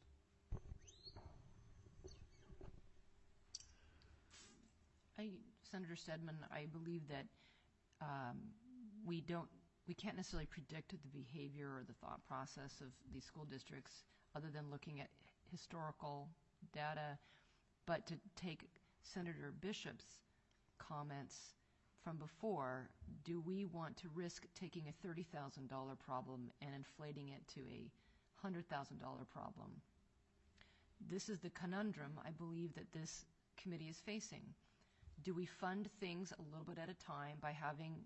Senator Stedman, I believe that we can't necessarily predict the behavior or the thought process of these school districts other than looking at historical data, but to take Senator Bishop's comments from before, do we want to risk taking a $30,000 problem and inflating it to a $100,000 problem? This is the conundrum I believe that this committee is facing. Do we fund things a little bit at a time by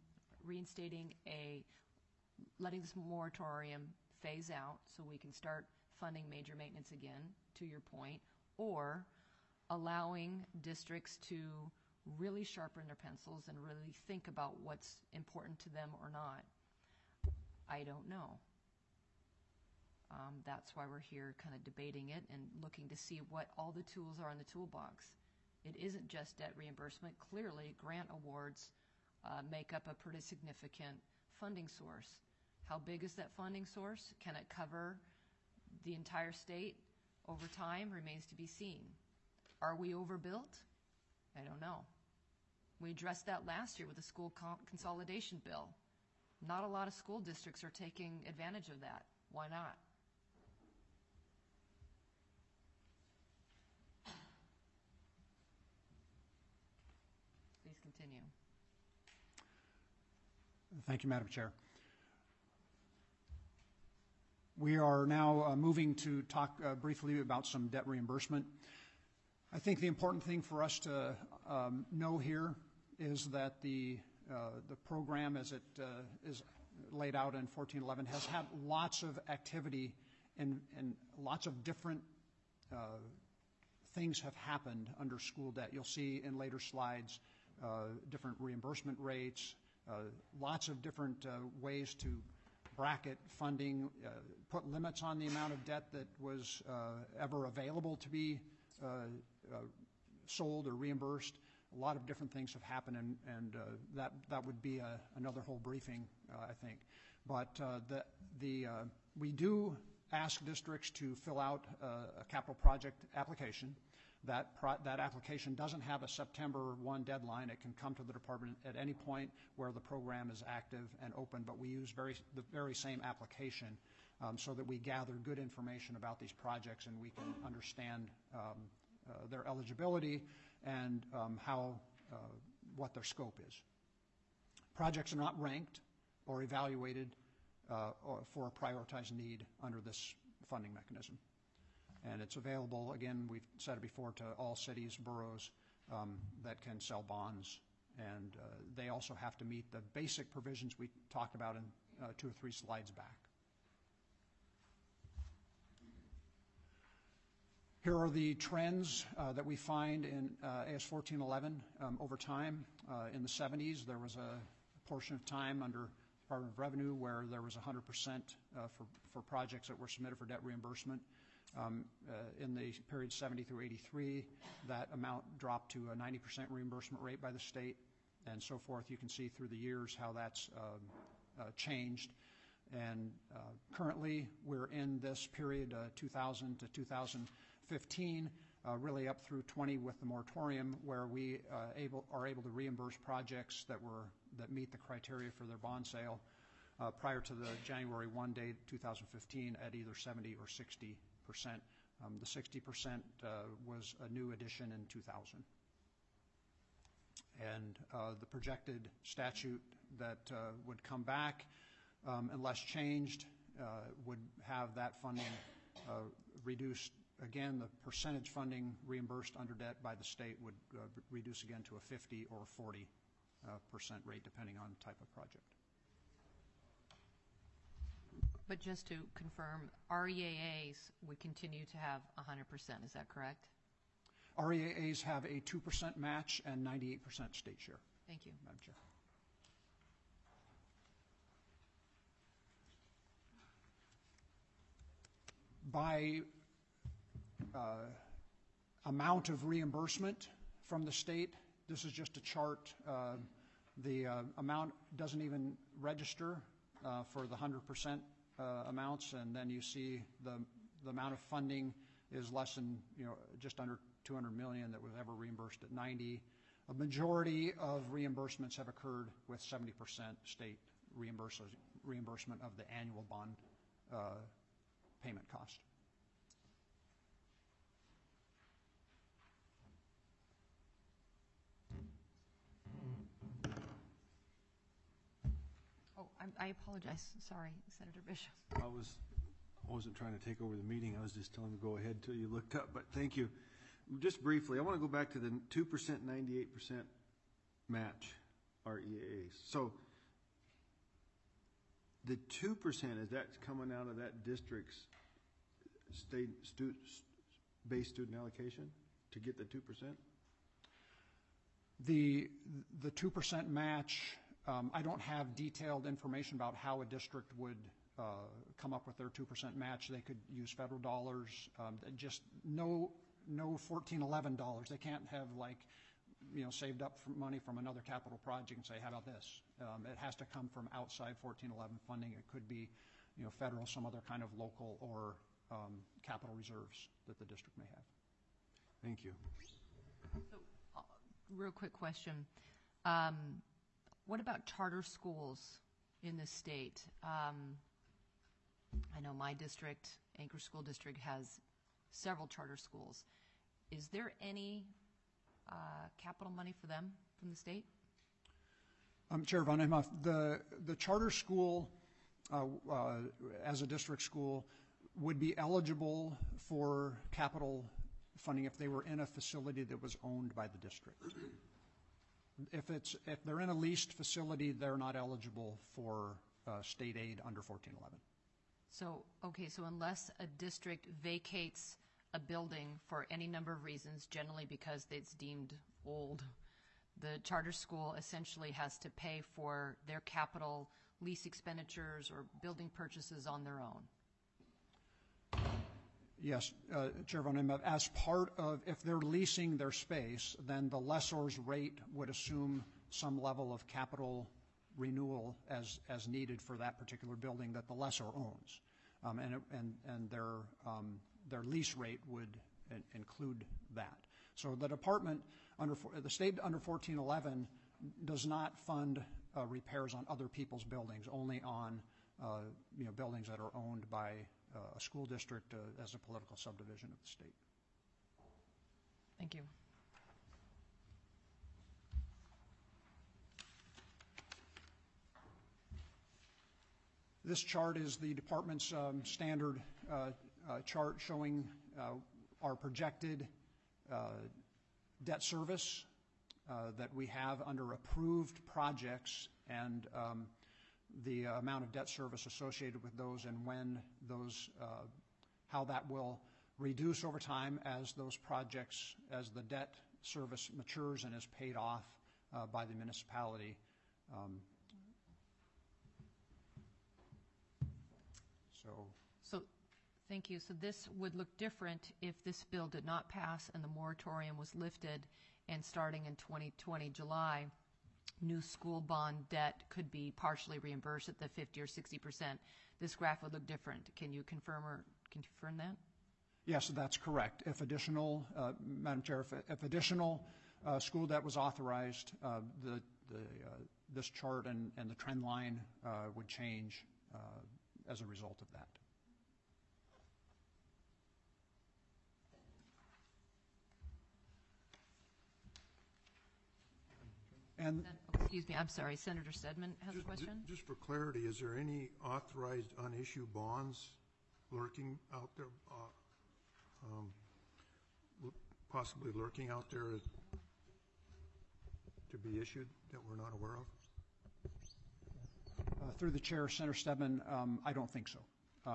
letting this moratorium phase out so we can start funding major maintenance again, to your point, or allowing districts to really sharpen their pencils and really think about what's important to them or not? I don't know. That's why we're here kind of debating it and looking to see what all the tools are in the toolbox. It isn't just debt reimbursement. Clearly, grant awards make up a pretty significant funding source. How big is that funding source? Can it cover the entire state over time? Remains to be seen. Are we overbuilt? I don't know. We addressed that last year with the school consolidation bill. Not a lot of school districts are taking advantage of that. Why not? Please continue. Thank you, Madam Chair. We are now moving to talk briefly about some debt reimbursement. I think the important thing for us to know here is that the program, as it is laid out in 1411, has had lots of activity and lots of different things have happened under school debt. You'll see in later slides different reimbursement rates, lots of different ways to bracket funding, put limits on the amount of debt that was ever available to be sold or reimbursed. A lot of different things have happened, and that would be another whole briefing, I think. But we do ask districts to fill out a capital project application. That application doesn't have a September 1 deadline. It can come to the department at any point where the program is active and open, but we use the very same application so that we gather good information about these projects and we can understand their eligibility and what their scope is. Projects are not ranked or evaluated for a prioritized need under this funding mechanism. And it's available, again, we've said it before, to all cities, boroughs that can sell bonds. And they also have to meet the basic provisions we talked about in 2 or 3 slides back. Here are the trends that we find in AS 1411 over time. In the 70s, there was a portion of time under Department of Revenue where there was 100% for projects that were submitted for debt reimbursement. In the period 70 through 83, that amount dropped to a 90% reimbursement rate by the state, and so forth. You can see through the years how that's changed. And currently, we're in this period 2000 to 2015, really up through 20 with the moratorium, where we are able to reimburse projects that meet the criteria for their bond sale prior to the January 1 date, 2015, at either 70 or 60%. The 60% was a new addition in 2000. And the projected statute that would come back, unless changed, would have that funding reduced. Again, the percentage funding reimbursed under debt by the state would reduce again to a 50 or 40% rate, depending on type of project. But just to confirm, REAAs would continue to have 100%, is that correct? REAAs have a 2% match and 98% state share. Thank you. Madam Chair. By amount of reimbursement from the state, this is just a chart. The amount doesn't even register for the 100% amounts, and then you see the amount of funding is less than, just under $200 million that was ever reimbursed at 90. A majority of reimbursements have occurred with 70% state reimbursement of the annual bond payment cost. I apologize. Sorry, Senator Bishop. I wasn't trying to take over the meeting. I was just telling him to go ahead until you looked up, but thank you. Just briefly, I want to go back to the 2%, 98% match, REAs. So the 2%, is that coming out of that district's base student allocation to get the 2%? The 2% match, I don't have detailed information about how a district would come up with their 2% match. They could use federal dollars, just no $1411 dollars. They can't have saved up money from another capital project and say, how about this? It has to come from outside 1411 funding. It could be, federal, some other kind of local or capital reserves that the district may have. Thank you. So, real quick question. What about charter schools in the state? I know my district, Anchor School District, has several charter schools. Is there any capital money for them from the state? Chair Von Imhoff, the charter school as a district school would be eligible for capital funding if they were in a facility that was owned by the district. If they're in a leased facility, they're not eligible for state aid under 1411. So, okay, so unless a district vacates a building for any number of reasons, generally because it's deemed old, the charter school essentially has to pay for their capital lease expenditures or building purchases on their own. Yes, Chair Von Imhoff, as part of, if they're leasing their space, then the lessor's rate would assume some level of capital renewal as needed for that particular building that the lessor owns. And their lease rate would include that. So the department, the state under 1411 does not fund repairs on other people's buildings, only on buildings that are owned by a school district as a political subdivision of the state. Thank you. This chart is the department's standard chart showing our projected debt service that we have under approved projects and the amount of debt service associated with those and when those, how that will reduce over time as those projects, as the debt service matures and is paid off by the municipality. So, thank you. So this would look different if this bill did not pass and the moratorium was lifted, and starting in 2020 July, new school bond debt could be partially reimbursed at the 50 or 60%. This graph would look different. Can you confirm that? Yes, that's correct. If additional, Madam Chair, if additional school debt was authorized, this chart and the trend line would change as a result of that. And excuse me, I'm sorry, Senator Stedman has a question? Just for clarity, is there any authorized unissued bonds lurking out there, possibly lurking out there to be issued that we're not aware of? Through the chair, Senator Stedman, I don't think so.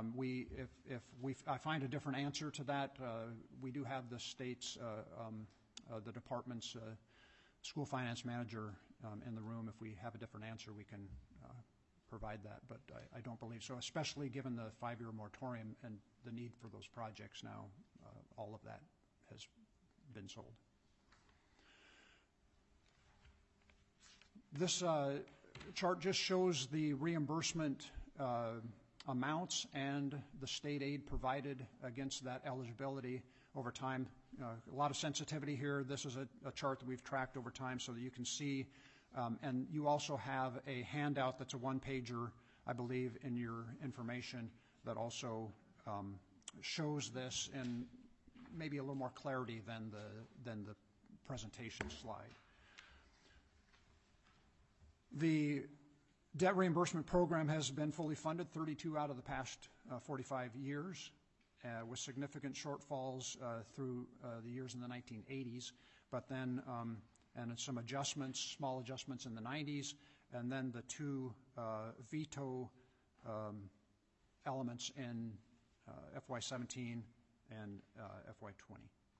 I find a different answer to that, we do have the state's, the department's school finance manager in the room. If we have a different answer, we can provide that, but I don't believe so, especially given the 5-year moratorium and the need for those projects now. All of that has been sold. This chart just shows the reimbursement amounts and the state aid provided against that eligibility over time. A lot of sensitivity here. This is a chart that we've tracked over time so that you can see, and you also have a handout that's a one-pager, I believe, in your information that also shows this in maybe a little more clarity than the presentation slide. The Debt reimbursement program has been fully funded 32 out of the past 45 years, with significant shortfalls through the years in the 1980s, but then, and some adjustments, small adjustments in the 90s, and then the two veto elements in FY17 and FY20.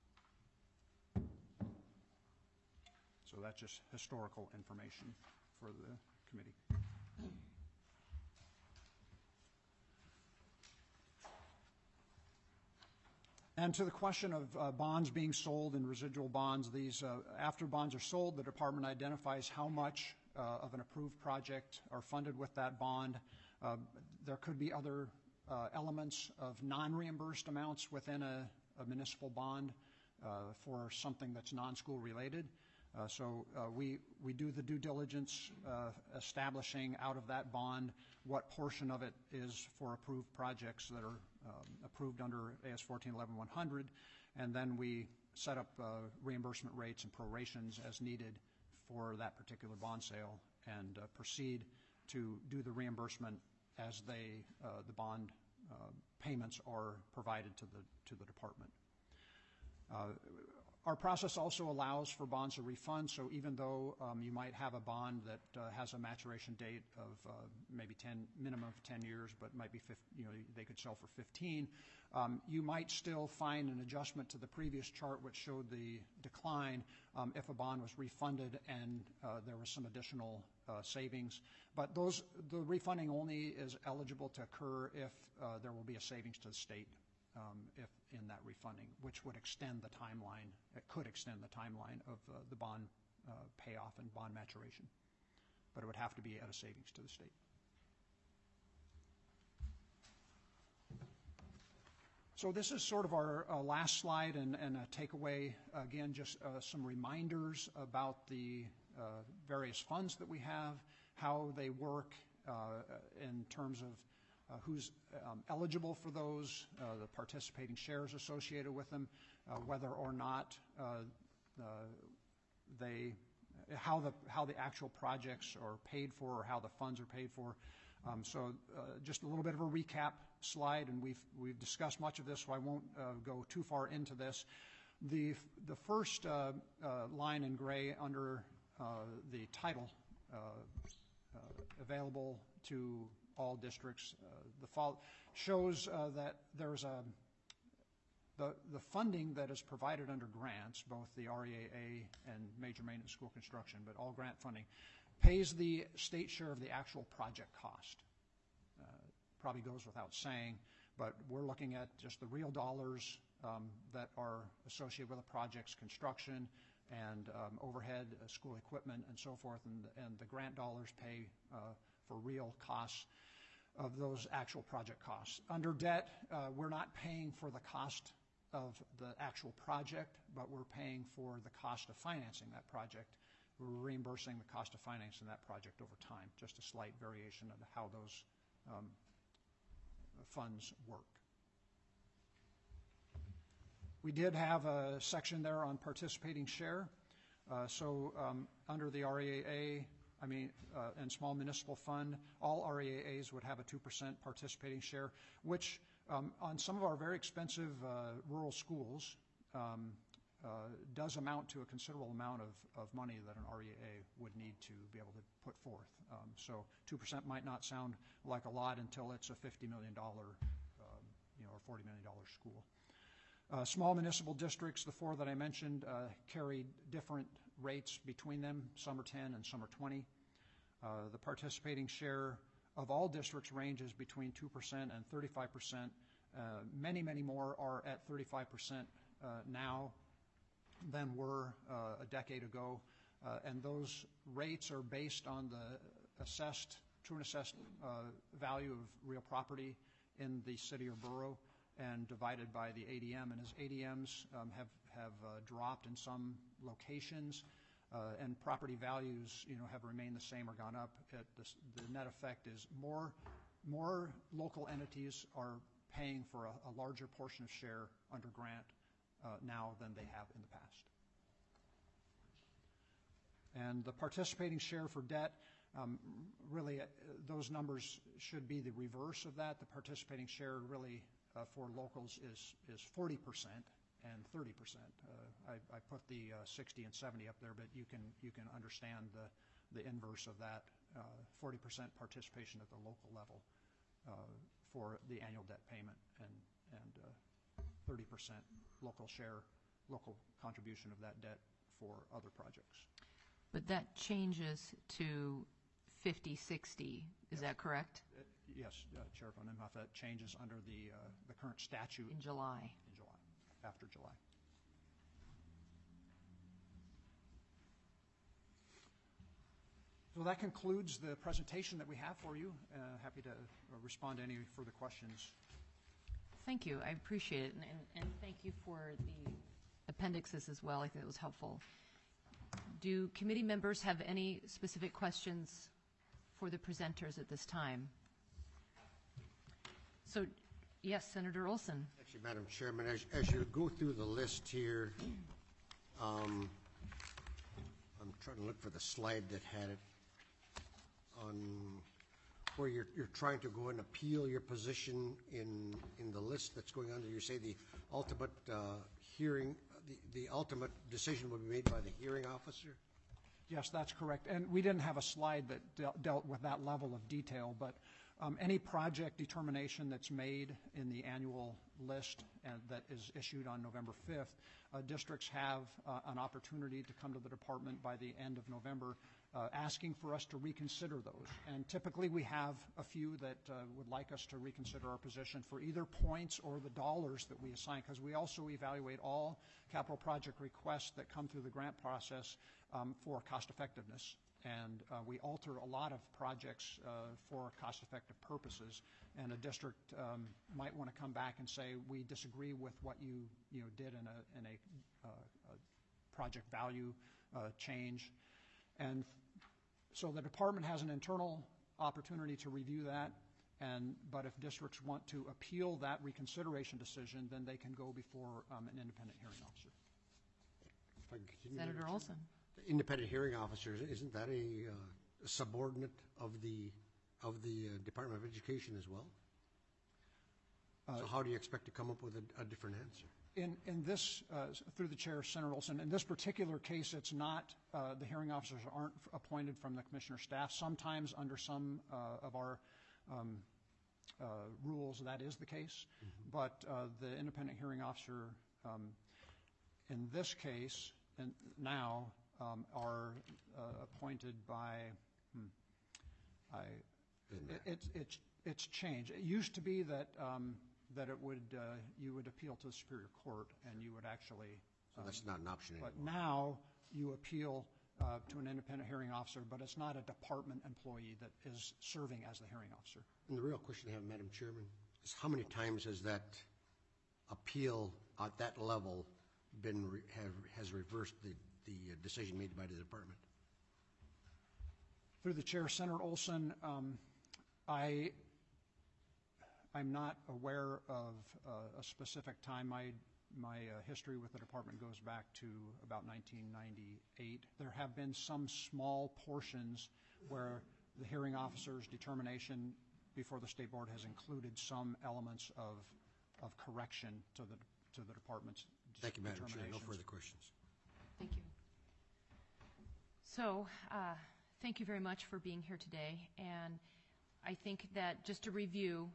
So that's just historical information for the committee. And to the question of bonds being sold and residual bonds, these after bonds are sold, the department identifies how much of an approved project are funded with that bond. There could be other elements of non-reimbursed amounts within a municipal bond for something that's non-school related. So we do the due diligence establishing out of that bond what portion of it is for approved projects that are approved under AS 1411-100, and then we set up reimbursement rates and prorations as needed for that particular bond sale and proceed to do the reimbursement as the bond payments are provided to the department. Our process also allows for bonds to refund, so even though you might have a bond that has a maturation date of maybe minimum of 10 years, but might be they could sell for 15, you might still find an adjustment to the previous chart which showed the decline if a bond was refunded and there was some additional savings. But the refunding only is eligible to occur if there will be a savings to the state. If in that refunding, which would extend the timeline, it could extend the timeline of the bond payoff and bond maturation, but it would have to be at a savings to the state. So this is sort of our last slide and a takeaway. Again, just some reminders about the various funds that we have, how they work in terms of who's eligible for those, the participating shares associated with them, whether or not how the actual projects are paid for or how the funds are paid for. So just a little bit of a recap slide, and we've discussed much of this, so I won't go too far into this. The first line in gray under the title available to all districts, shows that there's the funding that is provided under grants, both the REAA and major maintenance school construction, but all grant funding, pays the state share of the actual project cost. Probably goes without saying, but we're looking at just the real dollars that are associated with a project's construction and overhead, school equipment, and so forth, and the grant dollars pay for real costs of those actual project costs. Under debt, we're not paying for the cost of the actual project, but we're paying for the cost of financing that project. We're reimbursing the cost of financing that project over time, just a slight variation of how those funds work. We did have a section there on participating share. Under the REAA, and small municipal fund, all REAAs would have a 2% participating share, which on some of our very expensive rural schools does amount to a considerable amount of money that an REAA would need to be able to put forth. So 2% might not sound like a lot until it's a $50 million or $40 million school. Small municipal districts, the four that I mentioned, carry different rates between them. Some are 10 and some are 20. The participating share of all districts ranges between 2% and 35%. Many, many more are at 35% now than were a decade ago. And those rates are based on the true and assessed value of real property in the city or borough and divided by the ADM. And as ADMs have dropped in some locations, and property values, have remained the same or gone up, the net effect is more local entities are paying for a larger portion of share under grant now than they have in the past. And the participating share for debt, Really, those numbers should be the reverse of that. The participating share really for locals is 40% and 30%. I put the 60 and 70 up there, but you can understand the inverse of that. 40% participation at the local level for the annual debt payment, and 30% local share, local contribution of that debt for other projects. But that changes to 50-60, is that correct? Yes, Chair Von Imhoff, that changes under the current statute In July. in July, after July. So that concludes the presentation that we have for you. Happy to respond to any further questions. Thank you. I appreciate it, and thank you for the appendixes as well. I think it was helpful. Do committee members have any specific questions for the presenters at this time? So, yes, Senator Olson. Actually, Madam Chairman, as you go through the list here, I'm trying to look for the slide that had it on where you're trying to go and appeal your position in the list that's going on there. You say the ultimate hearing, the ultimate decision will be made by the hearing officer? Yes, that's correct. And we didn't have a slide that dealt with that level of detail, but any project determination that's made in the annual list and that is issued on November 5th, districts have an opportunity to come to the department by the end of November asking for us to reconsider those. And typically we have a few that would like us to reconsider our position for either points or the dollars that we assign, because we also evaluate all capital project requests that come through the grant process for cost effectiveness. And we alter a lot of projects for cost-effective purposes. And a district might want to come back and say, we disagree with what you did in a project value change. And so the department has an internal opportunity to review that. But if districts want to appeal that reconsideration decision, then they can go before an independent hearing officer. If I can continue, Senator Olson. Independent hearing officer, isn't that a subordinate of the Department of Education as well? So how do you expect to come up with a different answer? In this, through the chair, Senator Olson, in this particular case, it's not, the hearing officers aren't appointed from the commissioner staff. Sometimes under some of our rules, that is the case. Mm-hmm. But the independent hearing officer in this case, and now, are appointed by, it's changed. It used to be that that it would you would appeal to the Superior Court, and you would actually. So that's not an option anymore. But now you appeal to an independent hearing officer, but it's not a department employee that is serving as the hearing officer. And the real question I have, Madam Chairman, is how many times has that appeal at that level been has reversed the decision made by the department? Through the chair, Senator Olson, I'm not aware of a specific time. My history with the department goes back to about 1998. There have been some small portions where the hearing officer's determination before the state board has included some elements of correction to the department's determinations. Thank you, Madam Chair. No further questions. Thank you. So, thank you very much for being here today. And I think that just to review,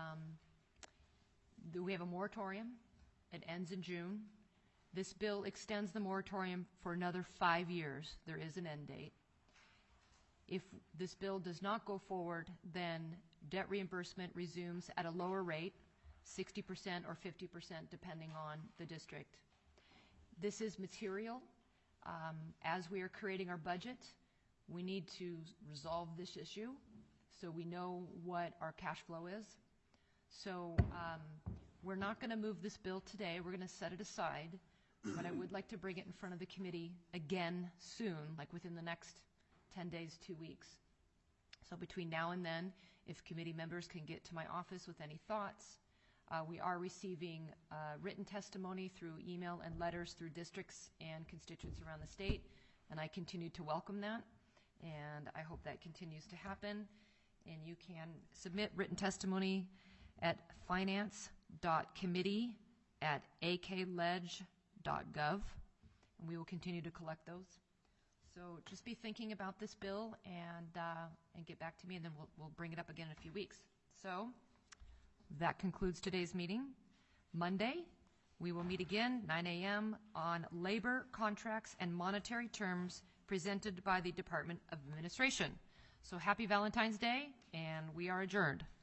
we have a moratorium. It ends in June. This bill extends the moratorium for another 5 years. There is an end date. If this bill does not go forward, then debt reimbursement resumes at a lower rate, 60% or 50% depending on the district. This is material. As we are creating our budget, we need to resolve this issue so we know what our cash flow is. So we're not going to move this bill today. We're going to set it aside, but I would like to bring it in front of the committee again soon, like within the next 10 days, 2 weeks. So between now and then, if committee members can get to my office with any thoughts, we are receiving written testimony through email and letters through districts and constituents around the state, and I continue to welcome that. and I hope that continues to happen. And you can submit written testimony at finance.committee@akledge.gov, and we will continue to collect those. So just be thinking about this bill and get back to me, and then we'll bring it up again in a few weeks. So that concludes today's meeting. Monday, we will meet again, 9 a.m., on labor contracts and monetary terms presented by the Department of Administration. So happy Valentine's Day, and we are adjourned.